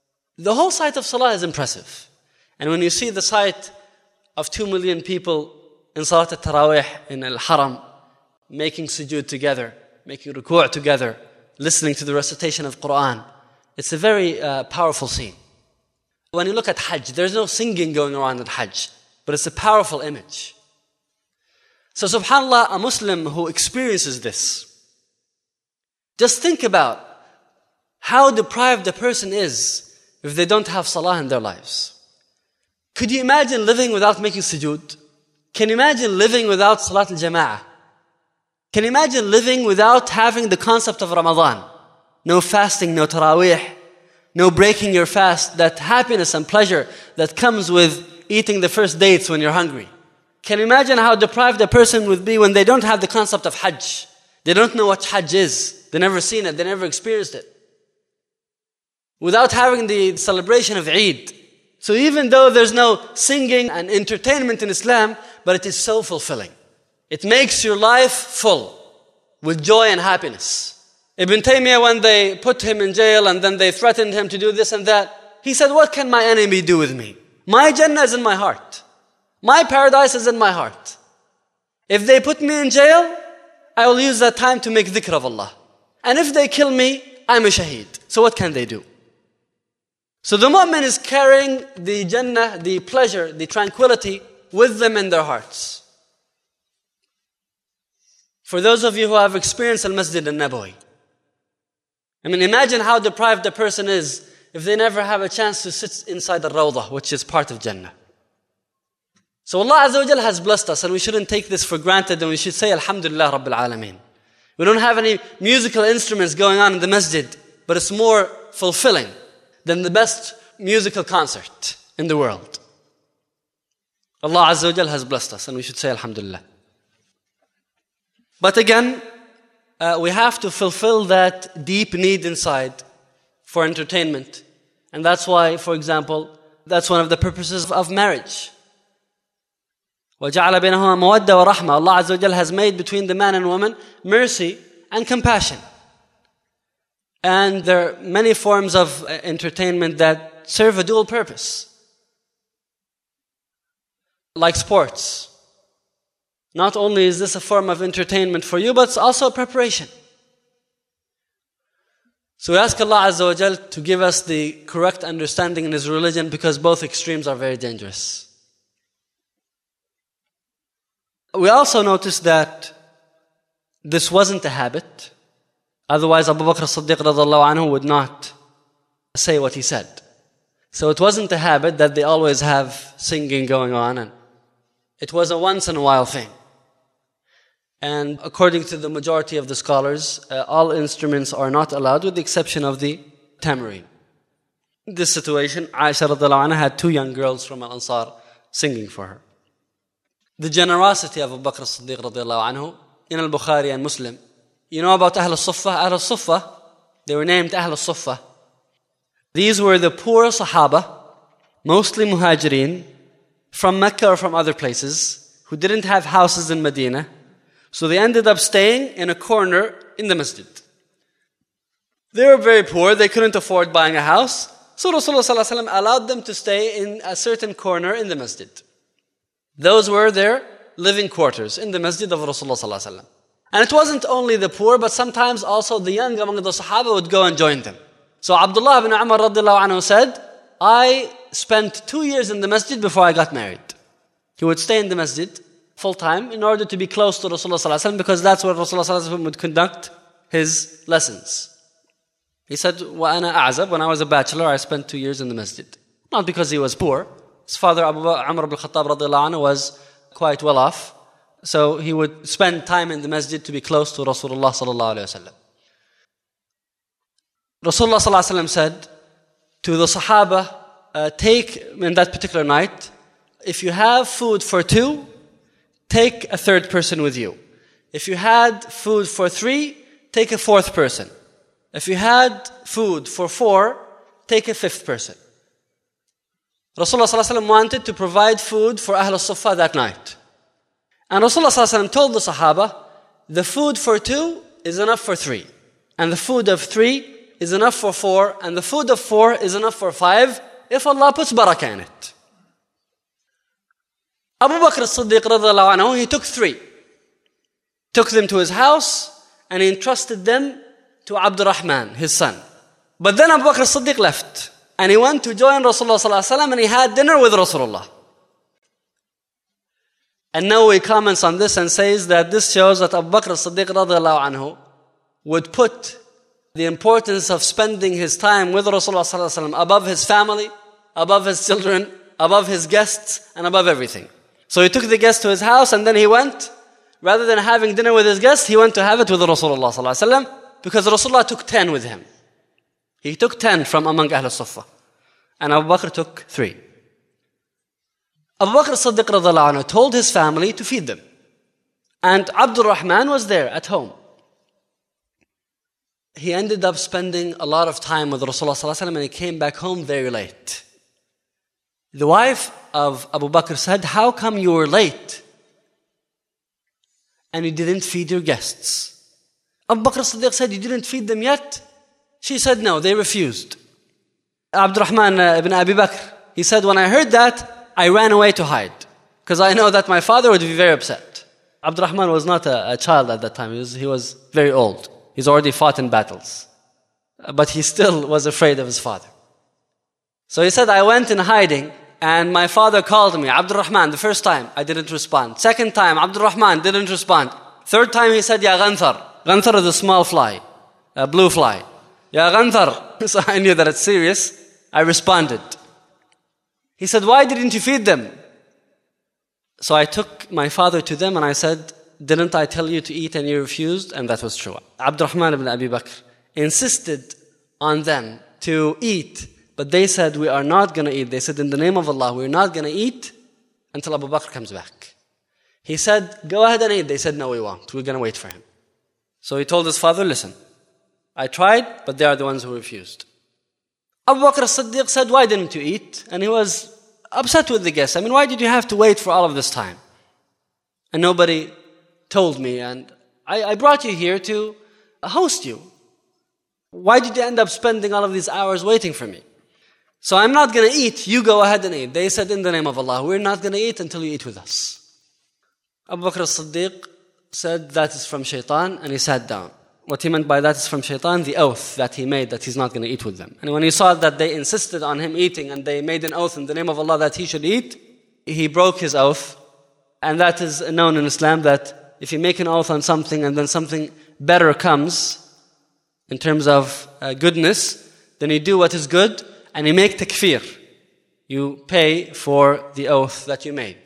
the whole sight of salah is impressive. And when you see the sight of 2 million people in Salat al-Tarawih in al-Haram, making sujood together, making ruku' together, listening to the recitation of Quran. It's a very powerful scene. When you look at Hajj, there's no singing going around at Hajj, but it's a powerful image. So subhanAllah, a Muslim who experiences this, just think about how deprived a person is if they don't have salah in their lives. Could you imagine living without making sujood? Can you imagine living without salat al-jama'ah? Can you imagine living without having the concept of Ramadan? No fasting, no tarawih, no breaking your fast, that happiness and pleasure that comes with eating the first dates when you're hungry. Can you imagine how deprived a person would be when they don't have the concept of Hajj? They don't know what Hajj is. They've never seen it. They never experienced it. Without having the celebration of Eid. So even though there's no singing and entertainment in Islam, but it is so fulfilling. It makes your life full with joy and happiness. Ibn Taymiyyah, when they put him in jail and then they threatened him to do this and that, he said, what can my enemy do with me? My Jannah is in my heart. My paradise is in my heart. If they put me in jail, I will use that time to make dhikr of Allah. And if they kill me, I'm a shaheed. So what can they do? So the mu'min is carrying the Jannah, the pleasure, the tranquility with them in their hearts. For those of you who have experienced Al-Masjid Al-Nabawi, I mean, imagine how deprived a person is if they never have a chance to sit inside the Rawdah, which is part of Jannah. So Allah Azza wa Jal has blessed us, and we shouldn't take this for granted, and we should say Alhamdulillah Rabbil Alameen. We don't have any musical instruments going on in the masjid, but it's more fulfilling than the best musical concert in the world. Allah Azza wa Jal has blessed us, and we should say Alhamdulillah. But again, we have to fulfill that deep need inside for entertainment. And that's why, for example, that's one of the purposes of marriage. وَجَعَلَ بَيْنَهُمَا مَوَدَّةً وَرَحْمَةً. Allah Azza wa Jal has made between the man and woman mercy and compassion. And there are many forms of entertainment that serve a dual purpose. Like sports. Not only is this a form of entertainment for you, but it's also a preparation. So we ask Allah Azza wa Jal to give us the correct understanding in His religion, because both extremes are very dangerous. We also noticed that this wasn't a habit. Otherwise Abu Bakr as-Siddiq radhiallahu anhu would not say what he said. So it wasn't a habit that they always have singing going on, and it was a once in a while thing. And according to the majority of the scholars, all instruments are not allowed with the exception of the tambourine. In this situation, Aisha radhiallahu anha had two young girls from Al-Ansar singing for her. The generosity of Abu Bakr as-Siddiq radhiallahu anhu in Al-Bukhari and Muslim. You know about Ahl al-Suffah? Ahl al-Suffah, they were named Ahl al-Suffah. These were the poor Sahaba, mostly Muhajirin, from Mecca or from other places, who didn't have houses in Medina. So they ended up staying in a corner in the masjid. They were very poor, they couldn't afford buying a house. So Rasulullah ﷺ allowed them to stay in a certain corner in the masjid. Those were their living quarters in the masjid of Rasulullah ﷺ. And it wasn't only the poor, but sometimes also the young among the Sahaba would go and join them. So Abdullah ibn Umar radhiallahu anhu said, I spent 2 years in the masjid before I got married. He would stay in the masjid full time in order to be close to Rasulullah ﷺ, because that's where Rasulullah ﷺ would conduct his lessons. He said, وَأَنَا أَعْزَبْ, when I was a bachelor, I spent 2 years in the masjid. Not because he was poor. His father, Abu Amr ibn Khattab radhiallahu anhu, was quite well off. So he would spend time in the masjid to be close to Rasulullah sallallahu alayhi wa sallam. Rasulullah sallallahu alayhi wa sallam said to the Sahaba, take, in that particular night, if you have food for 2, take a third person with you. If you had food for 3, take a 4th person. If you had food for 4, take a 5th person. Rasulullah sallallahu alayhi wa sallam wanted to provide food for Ahl al-Suffah that night. And Rasulullah sallallahu alayhi wa sallam told the Sahaba, the food for 2 is enough for 3. And the food of 3 is enough for 4. And the food of 4 is enough for 5, if Allah puts barakah in it. Abu Bakr as-Siddiq radiallahu anhu, he took 3. Took them to his house and he entrusted them to Abdurrahman, his son. But then Abu Bakr as-Siddiq left and he went to join Rasulullah sallallahu alaihi wasallam and he had dinner with Rasulullah. And Nawawi comments on this and says that this shows that Abu Bakr as-Siddiq radiallahu anhu would put the importance of spending his time with Rasulullah sallallahu alaihi wasallam above his family, above his children, above his guests, and above everything. So he took the guests to his house and then he went, rather than having dinner with his guests, he went to have it with Rasulullah sallallahu alaihi wasallam, because Rasulullah took 10 with him. He took 10 from among Ahl al-Suffah. And Abu Bakr took 3. Abu Bakr as-Siddiq radiallahu anhu told his family to feed them. And Abdul Rahman was there at home. He ended up spending a lot of time with Rasulullah sallallahu alaihi wasallam and he came back home very late. The wife of Abu Bakr said, "How come you were late and you didn't feed your guests?" Abu Bakr as-Siddiq said, "You didn't feed them yet?" She said, "No, they refused." Abdurrahman ibn Abi Bakr, he said, "When I heard that, I ran away to hide because I know that my father would be very upset." Abdurrahman was not a child at that time. He was very old. He's already fought in battles. But he still was afraid of his father. So he said, "I went in hiding and my father called me, Abdurrahman, the first time. I didn't respond. Second time, Abdurrahman didn't respond. Third time he said, Ya Ghanthar. Ghanthar is a small fly, a blue fly. Ya Ghanthar." So I knew that it's serious. I responded. He said, "Why didn't you feed them?" So I took my father to them and I said, "Didn't I tell you to eat and you refused?" And that was true. Abdurrahman ibn Abi Bakr insisted on them to eat, but they said, "We are not going to eat." They said, "In the name of Allah, we're not going to eat until Abu Bakr comes back." He said, "Go ahead and eat." They said, "No, we won't. We're going to wait for him." So he told his father, "Listen, I tried, but they are the ones who refused." Abu Bakr as-Siddiq said, "Why didn't you eat?" And he was upset with the guests. Why did you have to wait for all of this time? And nobody told me, and I brought you here to host you. Why did you end up spending all of these hours waiting for me? So I'm not going to eat. You go ahead and eat. They said, "In the name of Allah, we're not going to eat until you eat with us." Abu Bakr as-Siddiq said, "That is from shaitan," and he sat down. What he meant by that is from shaitan, the oath that he made that he's not going to eat with them. And when he saw that they insisted on him eating and they made an oath in the name of Allah that he should eat, he broke his oath. And that is known in Islam that if you make an oath on something and then something better comes in terms of goodness, then you do what is good and you make takfir. You pay for the oath that you made.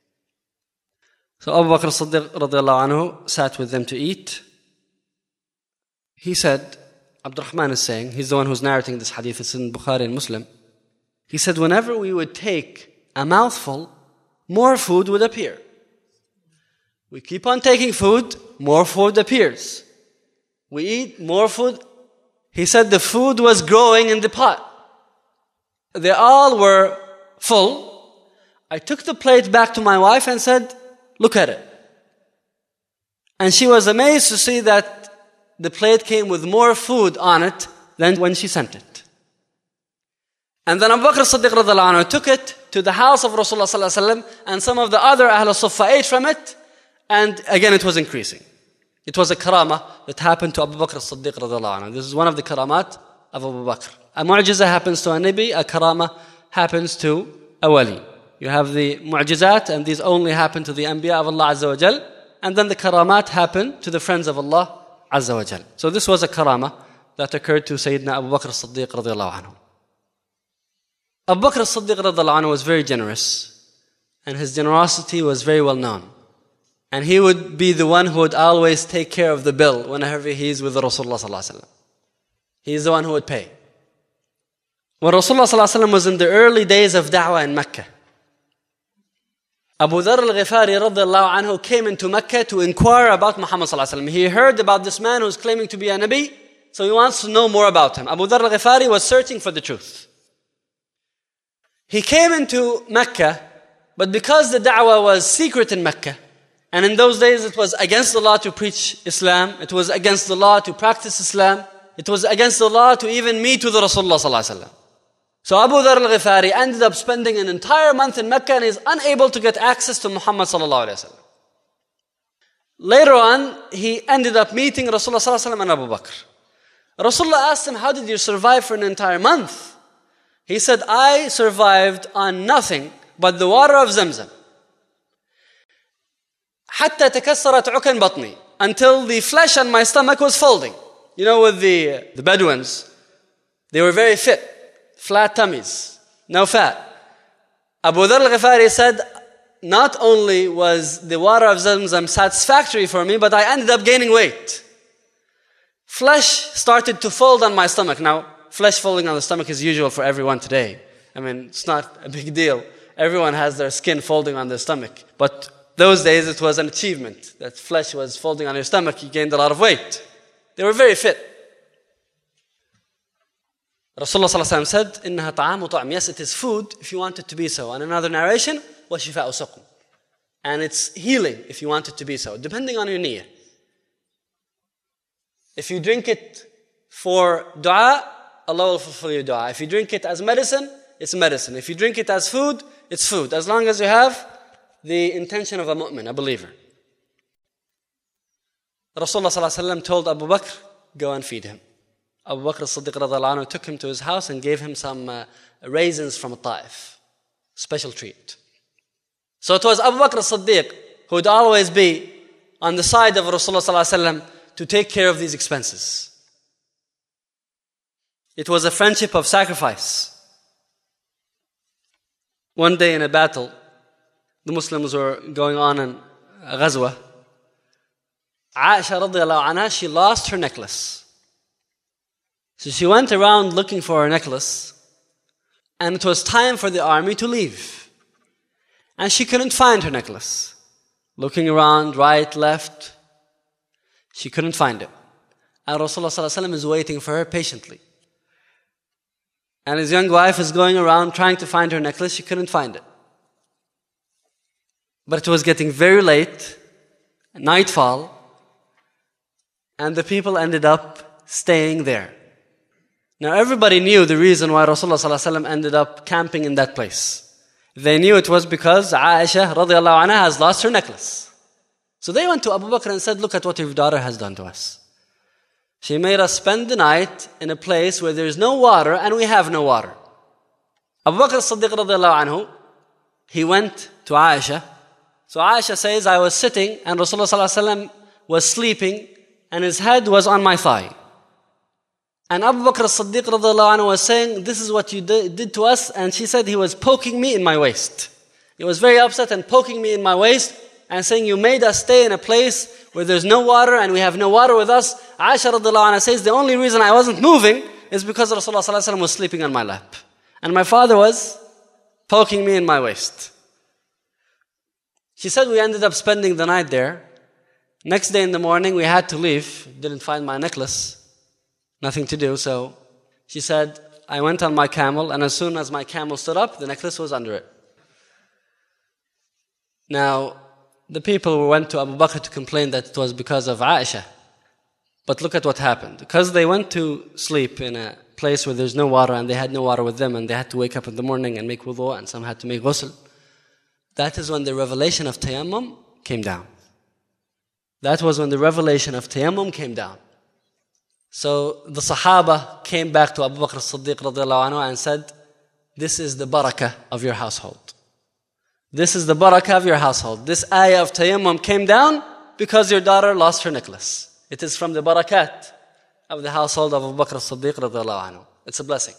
So Abu Bakr as-Siddiq radiallahu anhu sat with them to eat. He said, Abdurrahman is saying, he's the one who's narrating this hadith, it's in Bukhari and Muslim. He said, whenever we would take a mouthful, more food would appear. We keep on taking food, more food appears. We eat more food. He said the food was growing in the pot. They all were full. I took the plate back to my wife and said, "Look at it." And she was amazed to see that the plate came with more food on it than when she sent it. And then Abu Bakr as-Siddiq radhiallahu anhu took it to the house of Rasulullah sallallahu alaihi wasallam, and some of the other Ahl al-Suffah ate from it, and again it was increasing. It was a karama that happened to Abu Bakr as-Siddiq radhiallahu anhu. This is one of the karamat of Abu Bakr. A mu'jiza happens to a nabi, a karama happens to a wali. You have the mu'jizat, and these only happen to the anbiya of Allah Azza wa Jal, and then the karamat happen to the friends of Allah Azza wa Jal. So this was a karama that occurred to Sayyidina Abu Bakr as-Siddiq radhiallahu anhu. Abu Bakr as-Siddiq radhiallahu anhu was very generous, and his generosity was very well known. And he would be the one who would always take care of the bill whenever he's with Rasulullah sallallahu alaihi wasallam. He's the one who would pay. When Rasulullah sallallahu alaihi wasallam was in the early days of da'wah in Mecca, Abu Dharr al-Ghifari radhiallahu anhu came into Mecca to inquire about Muhammad sallallahu alaihi wasallam. He heard about this man who's claiming to be a Nabi, so he wants to know more about him. Abu Dharr al-Ghifari was searching for the truth. He came into Mecca, but because the da'wah was secret in Mecca, and in those days it was against the law to preach Islam, it was against the law to practice Islam, it was against the law to even meet with Rasulullah sallallahu alaihi wasallam. So Abu Dharr al-Ghifari ended up spending an entire month in Mecca and is unable to get access to Muhammad sallallahu alaihi wasallam. Later on, he ended up meeting Rasulullah sallallahu alaihi wasallam and Abu Bakr. Rasulullah asked him, how did you survive for an entire month? He said, I survived on nothing but the water of Zamzam. حتى تكسرت عكن بطني, until the flesh on my stomach was folding. You know, with the Bedouins, they were very fit, flat tummies, no fat. Abu Dharr al-Ghifari said, not only was the water of Zamzam satisfactory for me, but I ended up gaining weight. Flesh started to fold on my stomach. Now, flesh folding on the stomach is usual for everyone today. I mean, it's not a big deal. Everyone has their skin folding on their stomach. But those days it was an achievement that flesh was folding on your stomach. You gained a lot of weight. They were very fit. Rasulullah sallallahu alaihi wasallam said, "Innaha ta'amu ta'am." Yes, it is food if you want it to be so. And another narration, wa shifa'u saqm. And it's healing if you want it to be so, depending on your niyyah. If you drink it for dua, Allah will fulfill your dua. If you drink it as medicine, it's medicine. If you drink it as food, it's food. As long as you have the intention of a mu'min, a believer. Rasulullah sallallahu alaihi wasallam told Abu Bakr, go and feed him. Abu Bakr as-Siddiq radhiyallahu anhu took him to his house and gave him some raisins from Taif. Special treat. So it was Abu Bakr as-Siddiq who would always be on the side of Rasulullah sallallahu alaihi wasallam to take care of these expenses. It was a friendship of sacrifice. One day in a battle, the Muslims were going on in a ghazwa. Aisha radhiyallahu anha, she lost her necklace. So she went around looking for her necklace, and it was time for the army to leave. And she couldn't find her necklace. Looking around, right, left, she couldn't find it. And Rasulullah sallallahu alaihi wasallam is waiting for her patiently. And his young wife is going around trying to find her necklace. She couldn't find it. But it was getting very late, nightfall, and the people ended up staying there. Now everybody knew the reason why Rasulullah sallallahu alaihi wasallam ended up camping in that place. They knew it was because Aisha radhiyallahu anha has lost her necklace. So they went to Abu Bakr and said, look at what your daughter has done to us. She made us spend the night in a place where there is no water and we have no water. Abu Bakr as-Siddiq radhiyallahu anhu, he went to Aisha. So Aisha says, I was sitting and Rasulullah sallallahu alaihi wasallam was sleeping and his head was on my thigh. And Abu Bakr as-Siddiq radhiyallahu anhu was saying, this is what you did to us. And she said he was poking me in my waist. He was very upset and poking me in my waist and saying, you made us stay in a place where there's no water and we have no water with us. Aisha radhiyallahu anha says, the only reason I wasn't moving is because Rasulullah sallallahu alaihi wasallam was sleeping on my lap. And my father was poking me in my waist. She said we ended up spending the night there. Next day in the morning we had to leave. Didn't find my necklace. Nothing to do. So she said, I went on my camel and as soon as my camel stood up, the necklace was under it. Now, the people went to Abu Bakr to complain that it was because of Aisha. But look at what happened. Because they went to sleep in a place where there's no water and they had no water with them and they had to wake up in the morning and make wudu and some had to make ghusl. That is when the revelation of tayammum came down. That was when the revelation of tayammum came down. So the Sahaba came back to Abu Bakr as-Siddiq radhiyallahu anhu and said, this is the barakah of your household. This is the barakah of your household. This ayah of tayammum came down because your daughter lost her necklace. It is from the barakat of the household of Abu Bakr as-Siddiq radhiyallahu anhu. It's a blessing.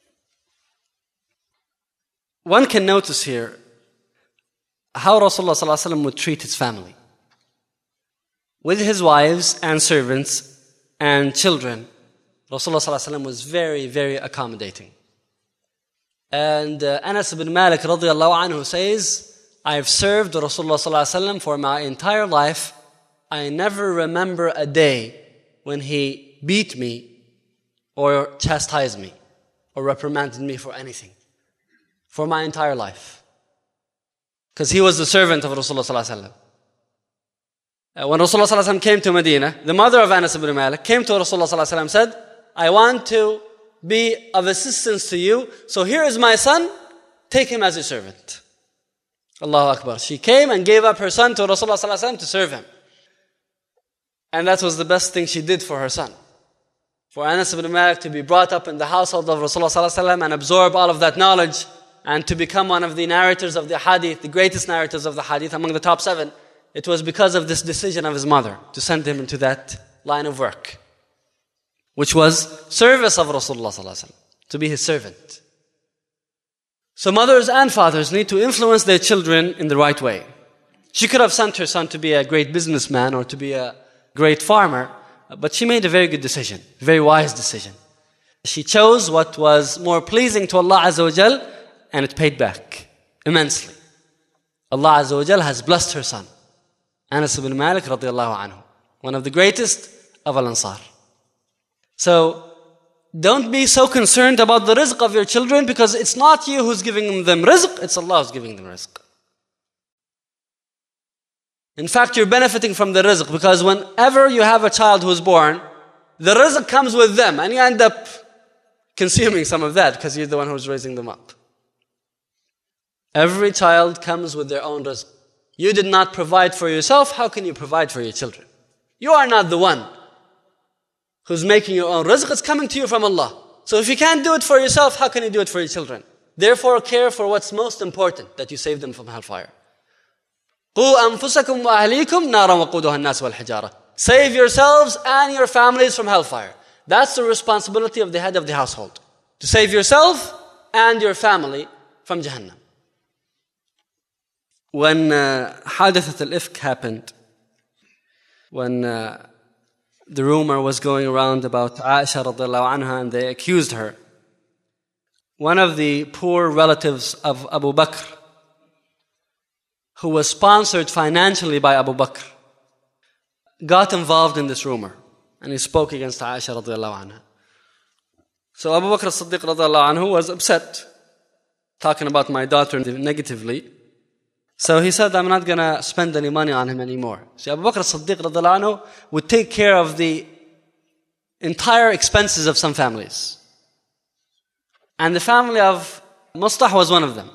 One can notice here how Rasulullah sallallahu alaihi wasallam would treat his family. With his wives and servants and children, Rasulullah sallallahu alaihi wasallam was very, very accommodating. And Anas ibn Malik radhiyallahu anhu says, I have served Rasulullah sallallahu alaihi wasallam for my entire life. I never remember a day when he beat me or chastised me or reprimanded me for anything. For my entire life. Because he was the servant of Rasulullah sallallahu alaihi wasallam. When Rasulullah sallallahu alaihi wasallam came to Medina, the mother of Anas ibn Malik came to Rasulullah sallallahu alaihi wasallam and said, I want to be of assistance to you. So here is my son, take him as a servant. Allahu Akbar. She came and gave up her son to Rasulullah sallallahu alaihi wasallam to serve him. And that was the best thing she did for her son. For Anas ibn Malik to be brought up in the household of Rasulullah sallallahu alaihi wasallam and absorb all of that knowledge and to become one of the narrators of the hadith, the greatest narrators of the hadith among the top 7, it was because of this decision of his mother to send him into that line of work, which was service of Rasulullah sallallahu alaihi wasallam, to be his servant. So mothers and fathers need to influence their children in the right way. She could have sent her son to be a great businessman or to be a great farmer, but she made a very good decision, a very wise decision. She chose what was more pleasing to Allah Azza wa Jal, and it paid back immensely. Allah Azza wa Jal has blessed her son, Anas ibn Malik radiallahu anhu, one of the greatest of Al-Ansar. So, don't be so concerned about the rizq of your children, because it's not you who's giving them rizq, it's Allah who's giving them rizq. In fact, you're benefiting from the rizq, because whenever you have a child who's born, the rizq comes with them, and you end up consuming some of that because you're the one who's raising them up. Every child comes with their own rizq. You did not provide for yourself, how can you provide for your children? You are not the one who's making your own rizq, it's coming to you from Allah. So if you can't do it for yourself, how can you do it for your children? Therefore, care for what's most important, that you save them from hellfire. قُوا أَنفُسَكُمْ وَأَهْلِيكُمْ نَارًا وَقُودُهَا النَّاسُ وَالْحِجَارَةُ. Save yourselves and your families from hellfire. That's the responsibility of the head of the household, to save yourself and your family from Jahannam. When Hadithat al-Ifk happened, when the rumor was going around about Aisha radiallahu anha and they accused her, one of the poor relatives of Abu Bakr, who was sponsored financially by Abu Bakr, got involved in this rumor and he spoke against Aisha radiallahu anha. So Abu Bakr as-Siddiq radiallahu anhu was upset, talking about my daughter negatively. So he said, I'm not going to spend any money on him anymore. So Abu Bakr as-Siddiq radiallahu anhu would take care of the entire expenses of some families. And the family of Mustah was one of them.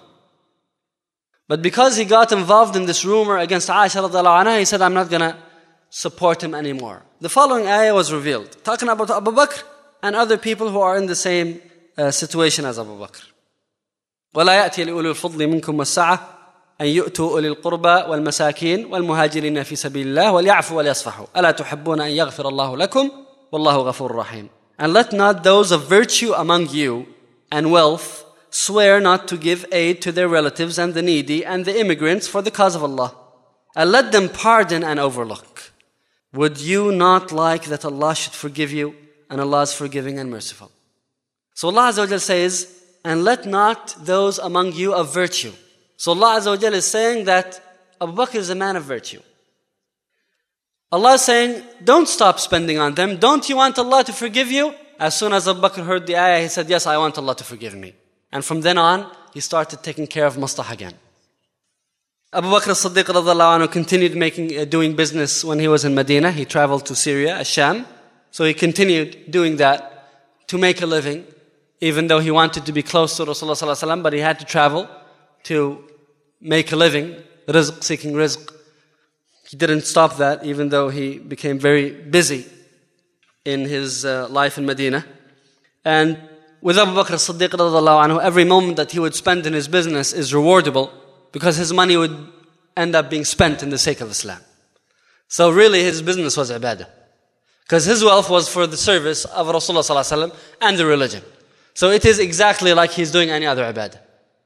But because he got involved in this rumor against Aisha radiallahu anha, he said, I'm not going to support him anymore. The following ayah was revealed, talking about Abu Bakr and other people who are in the same situation as Abu Bakr. وَلَا يَأْتِي لِأُولِي الْفَضْلِ مِنْكُمْ وَالسَّعَةِ أن يؤتوا أولي القربى والمساكين والمهاجرين في سبيل الله وليعفوا وليصفحوا ألا تحبون أن يغفر الله لكم والله غفور رحيم. And let not those of virtue among you and wealth swear not to give aid to their relatives and the needy and the immigrants for the cause of Allah, and let them pardon and overlook. Would you not like that Allah should forgive you, and Allah is forgiving and merciful? So Allah Azza wa Jal says, and let not those among you of virtue. So Allah Azza wa Jal is saying that Abu Bakr is a man of virtue. Allah is saying, don't stop spending on them. Don't you want Allah to forgive you? As soon as Abu Bakr heard the ayah, he said, yes, I want Allah to forgive me. And from then on, he started taking care of Mustah again. Abu Bakr as-Siddiq radhiallahu anhu continued doing business when he was in Medina. He traveled to Syria, Asham. So he continued doing that to make a living, even though he wanted to be close to Rasulullah sallallahu alaihi wasallam, but he had to travel to make a living, rizq, seeking rizq. He didn't stop that, even though he became very busy in his life in Medina. And with Abu Bakr as-Siddiq radhiallahu anhu, every moment that he would spend in his business is rewardable, because his money would end up being spent in the sake of Islam. So really his business was ibadah, because his wealth was for the service of Rasulullah sallallahu alaihi wasallam and the religion. So it is exactly like he's doing any other ibadah.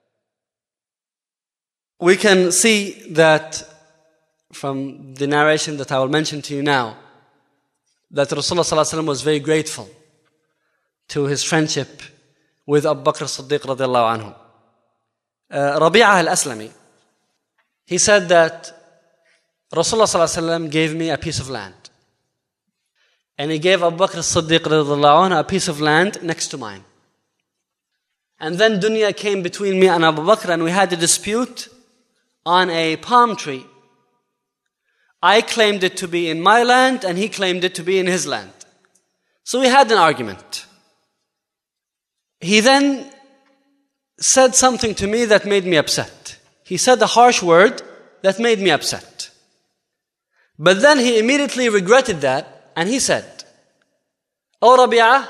We can see that from the narration that I will mention to you now, that Rasulullah sallallahu alaihi wasallam was very grateful to his friendship with Abu Bakr as-Siddiq radiallahu anhu. Rabi'ah al-Aslami, he said that Rasulullah sallallahu alaihi wasallam gave me a piece of land. And he gave Abu Bakr as-Siddiq radiallahu anhu a piece of land next to mine. And then dunya came between me and Abu Bakr, and we had a dispute on a palm tree. I claimed it to be in my land, and he claimed it to be in his land. So we had an argument. He then said something to me that made me upset. He said a harsh word that made me upset. But then he immediately regretted that, and he said, "Oh Rabi'ah,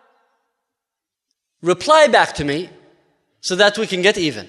reply back to me so that we can get even."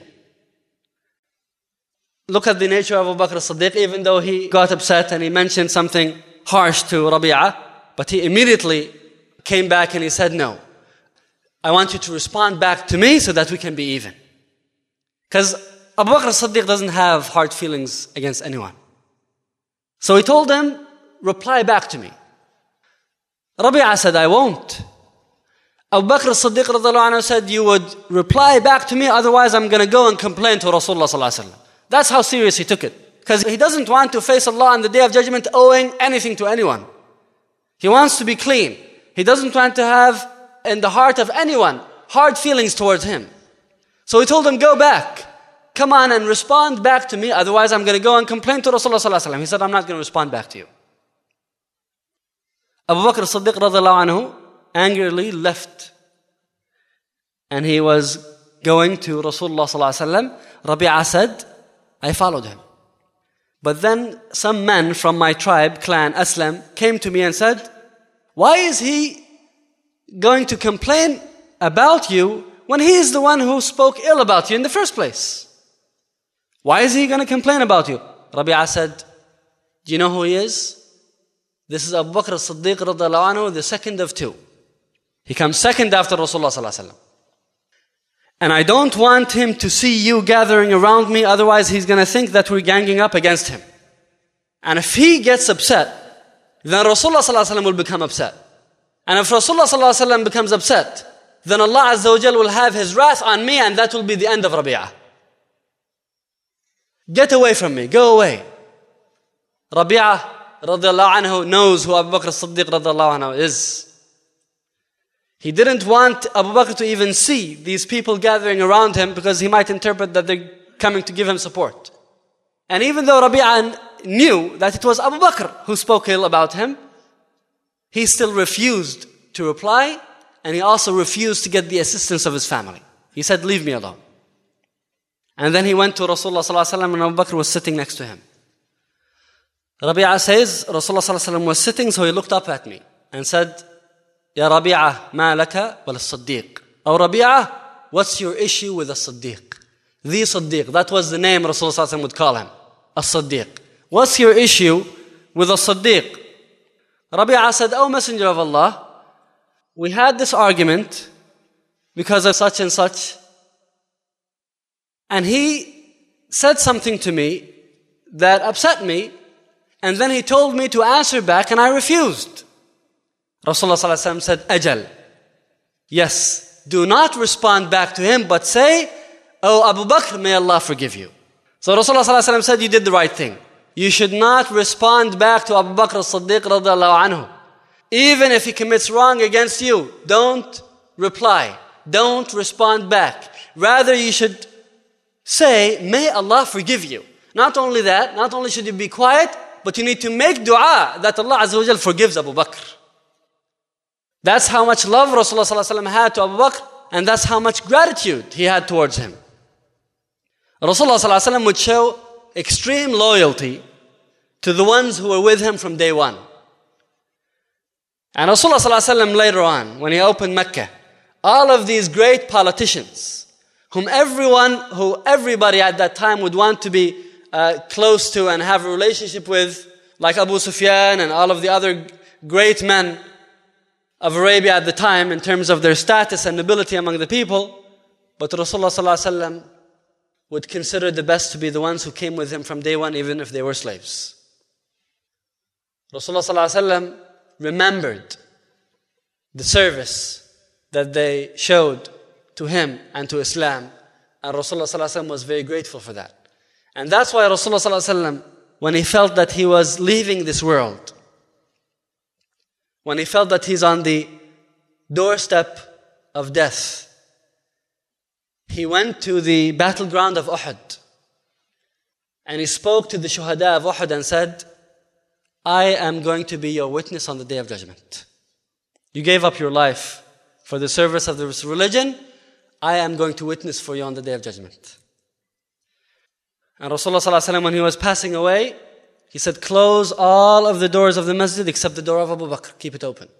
Look at the nature of Abu Bakr as-Siddiq. Even though he got upset and he mentioned something harsh to Rabi'ah, but he immediately came back and he said, "No, I want you to respond back to me so that we can be even." Because Abu Bakr as-Siddiq doesn't have hard feelings against anyone. So he told him, "Reply back to me." Rabi'ah said, "I won't." Abu Bakr as-Siddiq radhiallahu anhu said, "You would reply back to me, otherwise I'm going to go and complain to Rasulullah sallallahu alaihi wasallam." That's how serious he took it. Because he doesn't want to face Allah on the Day of Judgment owing anything to anyone. He wants to be clean. He doesn't want to have in the heart of anyone hard feelings towards him. So he told him, "Go back. Come on and respond back to me, otherwise I'm going to go and complain to Rasulullah sallallahu alaihi wasallam." He said, "I'm not going to respond back to you." Abu Bakr as-Siddiq radhiallahu anhu angrily left. And he was going to Rasulullah sallallahu alaihi wasallam. Rabi'ah said, "I followed him. But then some men from my tribe, clan Aslam, came to me and said, 'Why is he going to complain about you when he is the one who spoke ill about you in the first place? Why is he going to complain about you?' Rabi'ah said, 'Do you know who he is? This is Abu Bakr as-Siddiq radhiallahu anhu, the second of two. He comes second after Rasulullah sallallahu alaihi wasallam. And I don't want him to see you gathering around me, otherwise he's going to think that we're ganging up against him. And if he gets upset, then Rasulullah sallallahu alaihi wasallam will become upset. And if Rasulullah sallallahu alaihi wasallam becomes upset, then Allah Azza wa Jal will have His wrath on me, and that will be the end of Rabi'ah. Get away from me, go away.'" Rabi'ah radiallahu anhu knows who Abu Bakr as-Siddiq radiallahu anhu is. He didn't want Abu Bakr to even see these people gathering around him, because he might interpret that they're coming to give him support. And even though Rabi'ah knew that it was Abu Bakr who spoke ill about him, he still refused to reply, and he also refused to get the assistance of his family. He said, "Leave me alone." And then he went to Rasulullah sallallahu alaihi wasallam, and Abu Bakr was sitting next to him. Rabi'ah says, Rasulullah sallallahu alaihi wasallam was sitting, so he looked up at me and said, "Ya Rabi'ah, ma laka wal Siddiq." "Oh Rabi'ah, what's your issue with as-Siddiq?" The Siddiq, that was the name Rasulullah sallallahu alaihi wasallam would call him, as-Siddiq. "What's your issue with as-Siddiq?" Rabi'ah said, "Oh Messenger of Allah, we had this argument because of such and such, and he said something to me that upset me, and then he told me to answer back, and I refused." Rasulullah sallallahu alaihi wasallam said, "Ajal. Yes, do not respond back to him, but say, 'Oh Abu Bakr, may Allah forgive you.'" So Rasulullah sallallahu alaihi wasallam said, "You did the right thing. You should not respond back to Abu Bakr as-Siddiq radhiallahu anhu. Even if he commits wrong against you, don't reply. Don't respond back. Rather, you should say, 'May Allah forgive you.' Not only that, not only should you be quiet, but you need to make dua that Allah Azza wa Jal forgives Abu Bakr." That's how much love Rasulullah sallallahu alaihi wasallam had to Abu Bakr, and that's how much gratitude he had towards him. Rasulullah sallallahu alaihi wasallam would show extreme loyalty to the ones who were with him from day one. And Rasulullah sallallahu alaihi wasallam later on, when he opened Mecca, all of these great politicians, whom everybody at that time would want to be close to and have a relationship with, like Abu Sufyan and all of the other great men of Arabia at the time in terms of their status and nobility among the people. But Rasulullah sallallahu alaihi wasallam would consider the best to be the ones who came with him from day one, even if they were slaves. Rasulullah sallallahu alaihi wasallam remembered the service that they showed to him and to Islam, and Rasulullah sallallahu alaihi wasallam was very grateful for that. And that's why Rasulullah sallallahu alaihi wasallam, when he felt that he was leaving this world, when he felt that he's on the doorstep of death, he went to the battleground of Uhud, and he spoke to the shuhada of Uhud and said, "I am going to be your witness on the Day of Judgment. You gave up your life for the service of this religion, I am going to witness for you on the Day of Judgment. And Rasulullah ﷺ, when he was passing away, he said, close all of the doors of the masjid except the door of Abu Bakr. Keep it open.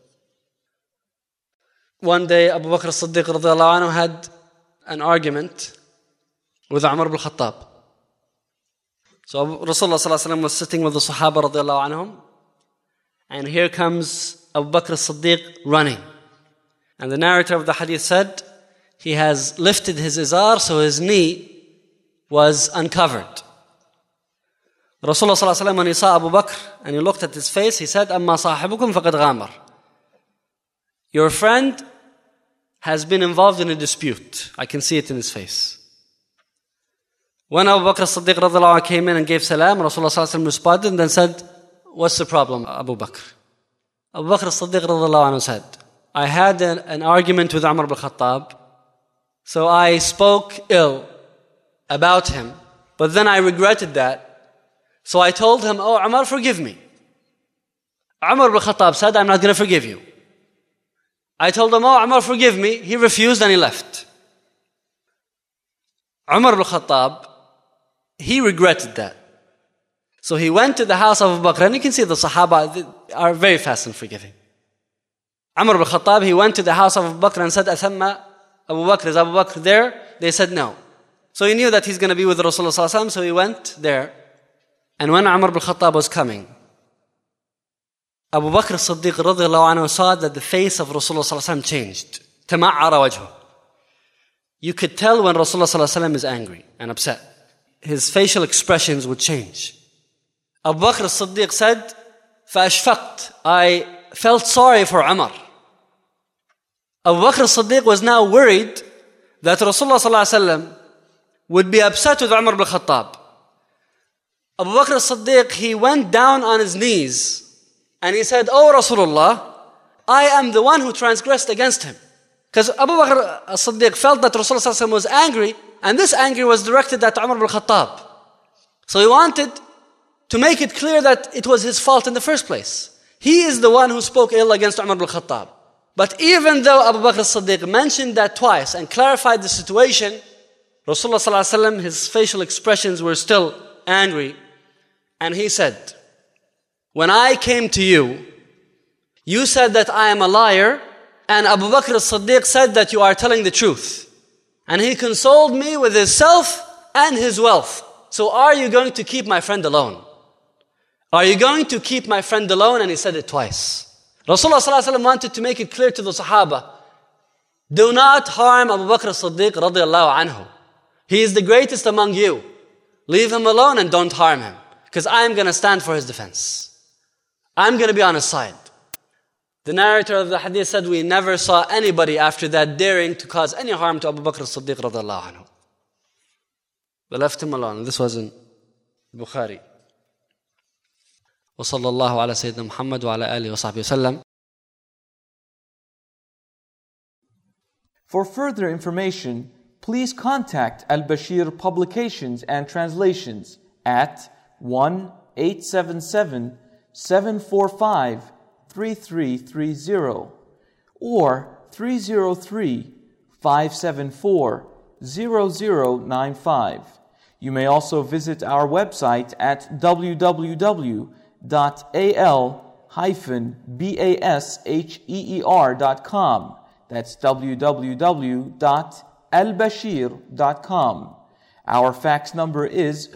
One day, Abu Bakr as-Siddiq radiallahu anhu had an argument with Umar ibn Khattab. So Rasulullah ﷺ was sitting with the Sahaba radiallahu anhum, and here comes Abu Bakr as-Siddiq running. And the narrator of the hadith said, he has lifted his izar so his knee was uncovered. Rasulullah ﷺ, when he saw Abu Bakr and he looked at his face, he said, أَمَّا صَاحِبُكُمْ فَقَدْ غَامَرْ. Your friend has been involved in a dispute. I can see it in his face. When Abu Bakr as-Siddiq radiallahu anhu came in and gave salam, Rasulullah ﷺ responded and then said, what's the problem, Abu Bakr? Abu Bakr as-Siddiq radiallahu anhu said, I had an argument with Umar ibn Khattab, so I spoke ill about him, but then I regretted that. So I told him, oh Umar, forgive me. Umar ibn Khattab said, I'm not going to forgive you. I told him, oh Umar, forgive me. He refused and he left. Umar ibn Khattab, he regretted that. So he went to the house of Abu Bakr, and you can see the Sahaba are very fast in forgiving. Umar ibn Khattab, he went to the house of Abu Bakr and said, Athamma Abu Bakr, is Abu Bakr there? They said no. So he knew that he's going to be with Rasulullah ﷺ, so he went there. And when Umar ibn Khattab was coming, Abu Bakr as-Siddiq radiallahu anhu saw that the face of Rasulullah ﷺ changed. تَمَعَّرَ وَجْهُ. You could tell when Rasulullah ﷺ is angry and upset. His facial expressions would change. Abu Bakr as-Siddiq said, فَأَشْفَقْتُ. I felt sorry for Umar. Abu Bakr as-Siddiq was now worried that Rasulullah ﷺ would be upset with Umar ibn Khattab. Abu Bakr as-Siddiq, he went down on his knees and he said, oh Rasulullah, I am the one who transgressed against him. Because Abu Bakr as-Siddiq felt that Rasulullah ﷺ was angry, and this anger was directed at Umar ibn Khattab. So he wanted to make it clear that it was his fault in the first place. He is the one who spoke ill against Umar ibn Khattab. But even though Abu Bakr as-Siddiq mentioned that twice and clarified the situation, Rasulullah ﷺ, his facial expressions were still angry. And he said, when I came to you, you said that I am a liar, and Abu Bakr as-Siddiq said that you are telling the truth. And he consoled me with his self and his wealth. So are you going to keep my friend alone? Are you going to keep my friend alone? And he said it twice. Rasulullah ﷺ wanted to make it clear to the Sahaba, do not harm Abu Bakr as-Siddiq radiallahu anhu. He is the greatest among you. Leave him alone and don't harm him. Because I am going to stand for his defense. I'm going to be on his side. The narrator of the hadith said, we never saw anybody after that daring to cause any harm to Abu Bakr as-Siddiq radiallahu anhu. They left him alone. This was in Bukhari. وصلى الله على سيدنا محمد وعلى آله وصحبه وسلم. For further information, please contact Al-Bashir Publications and Translations at 1-877-745-3330 or 303-574-0095. You may also visit our website at www.al-basheer.com. That's www.albashir.com. Our fax number is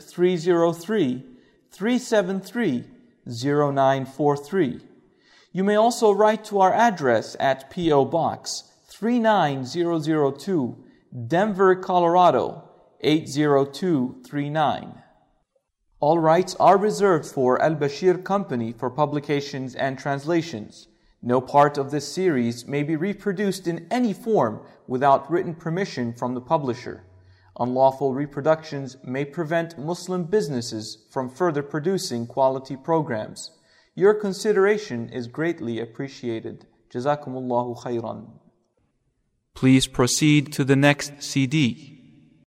303-373-0943. You may also write to our address at P.O. Box 39002, Denver, Colorado 80239. All rights are reserved for Al-Bashir Company for publications and translations. No part of this series may be reproduced in any form without written permission from the publisher. Unlawful reproductions may prevent Muslim businesses from further producing quality programs. Your consideration is greatly appreciated. Jazakumullahu khairan. Please proceed to the next CD.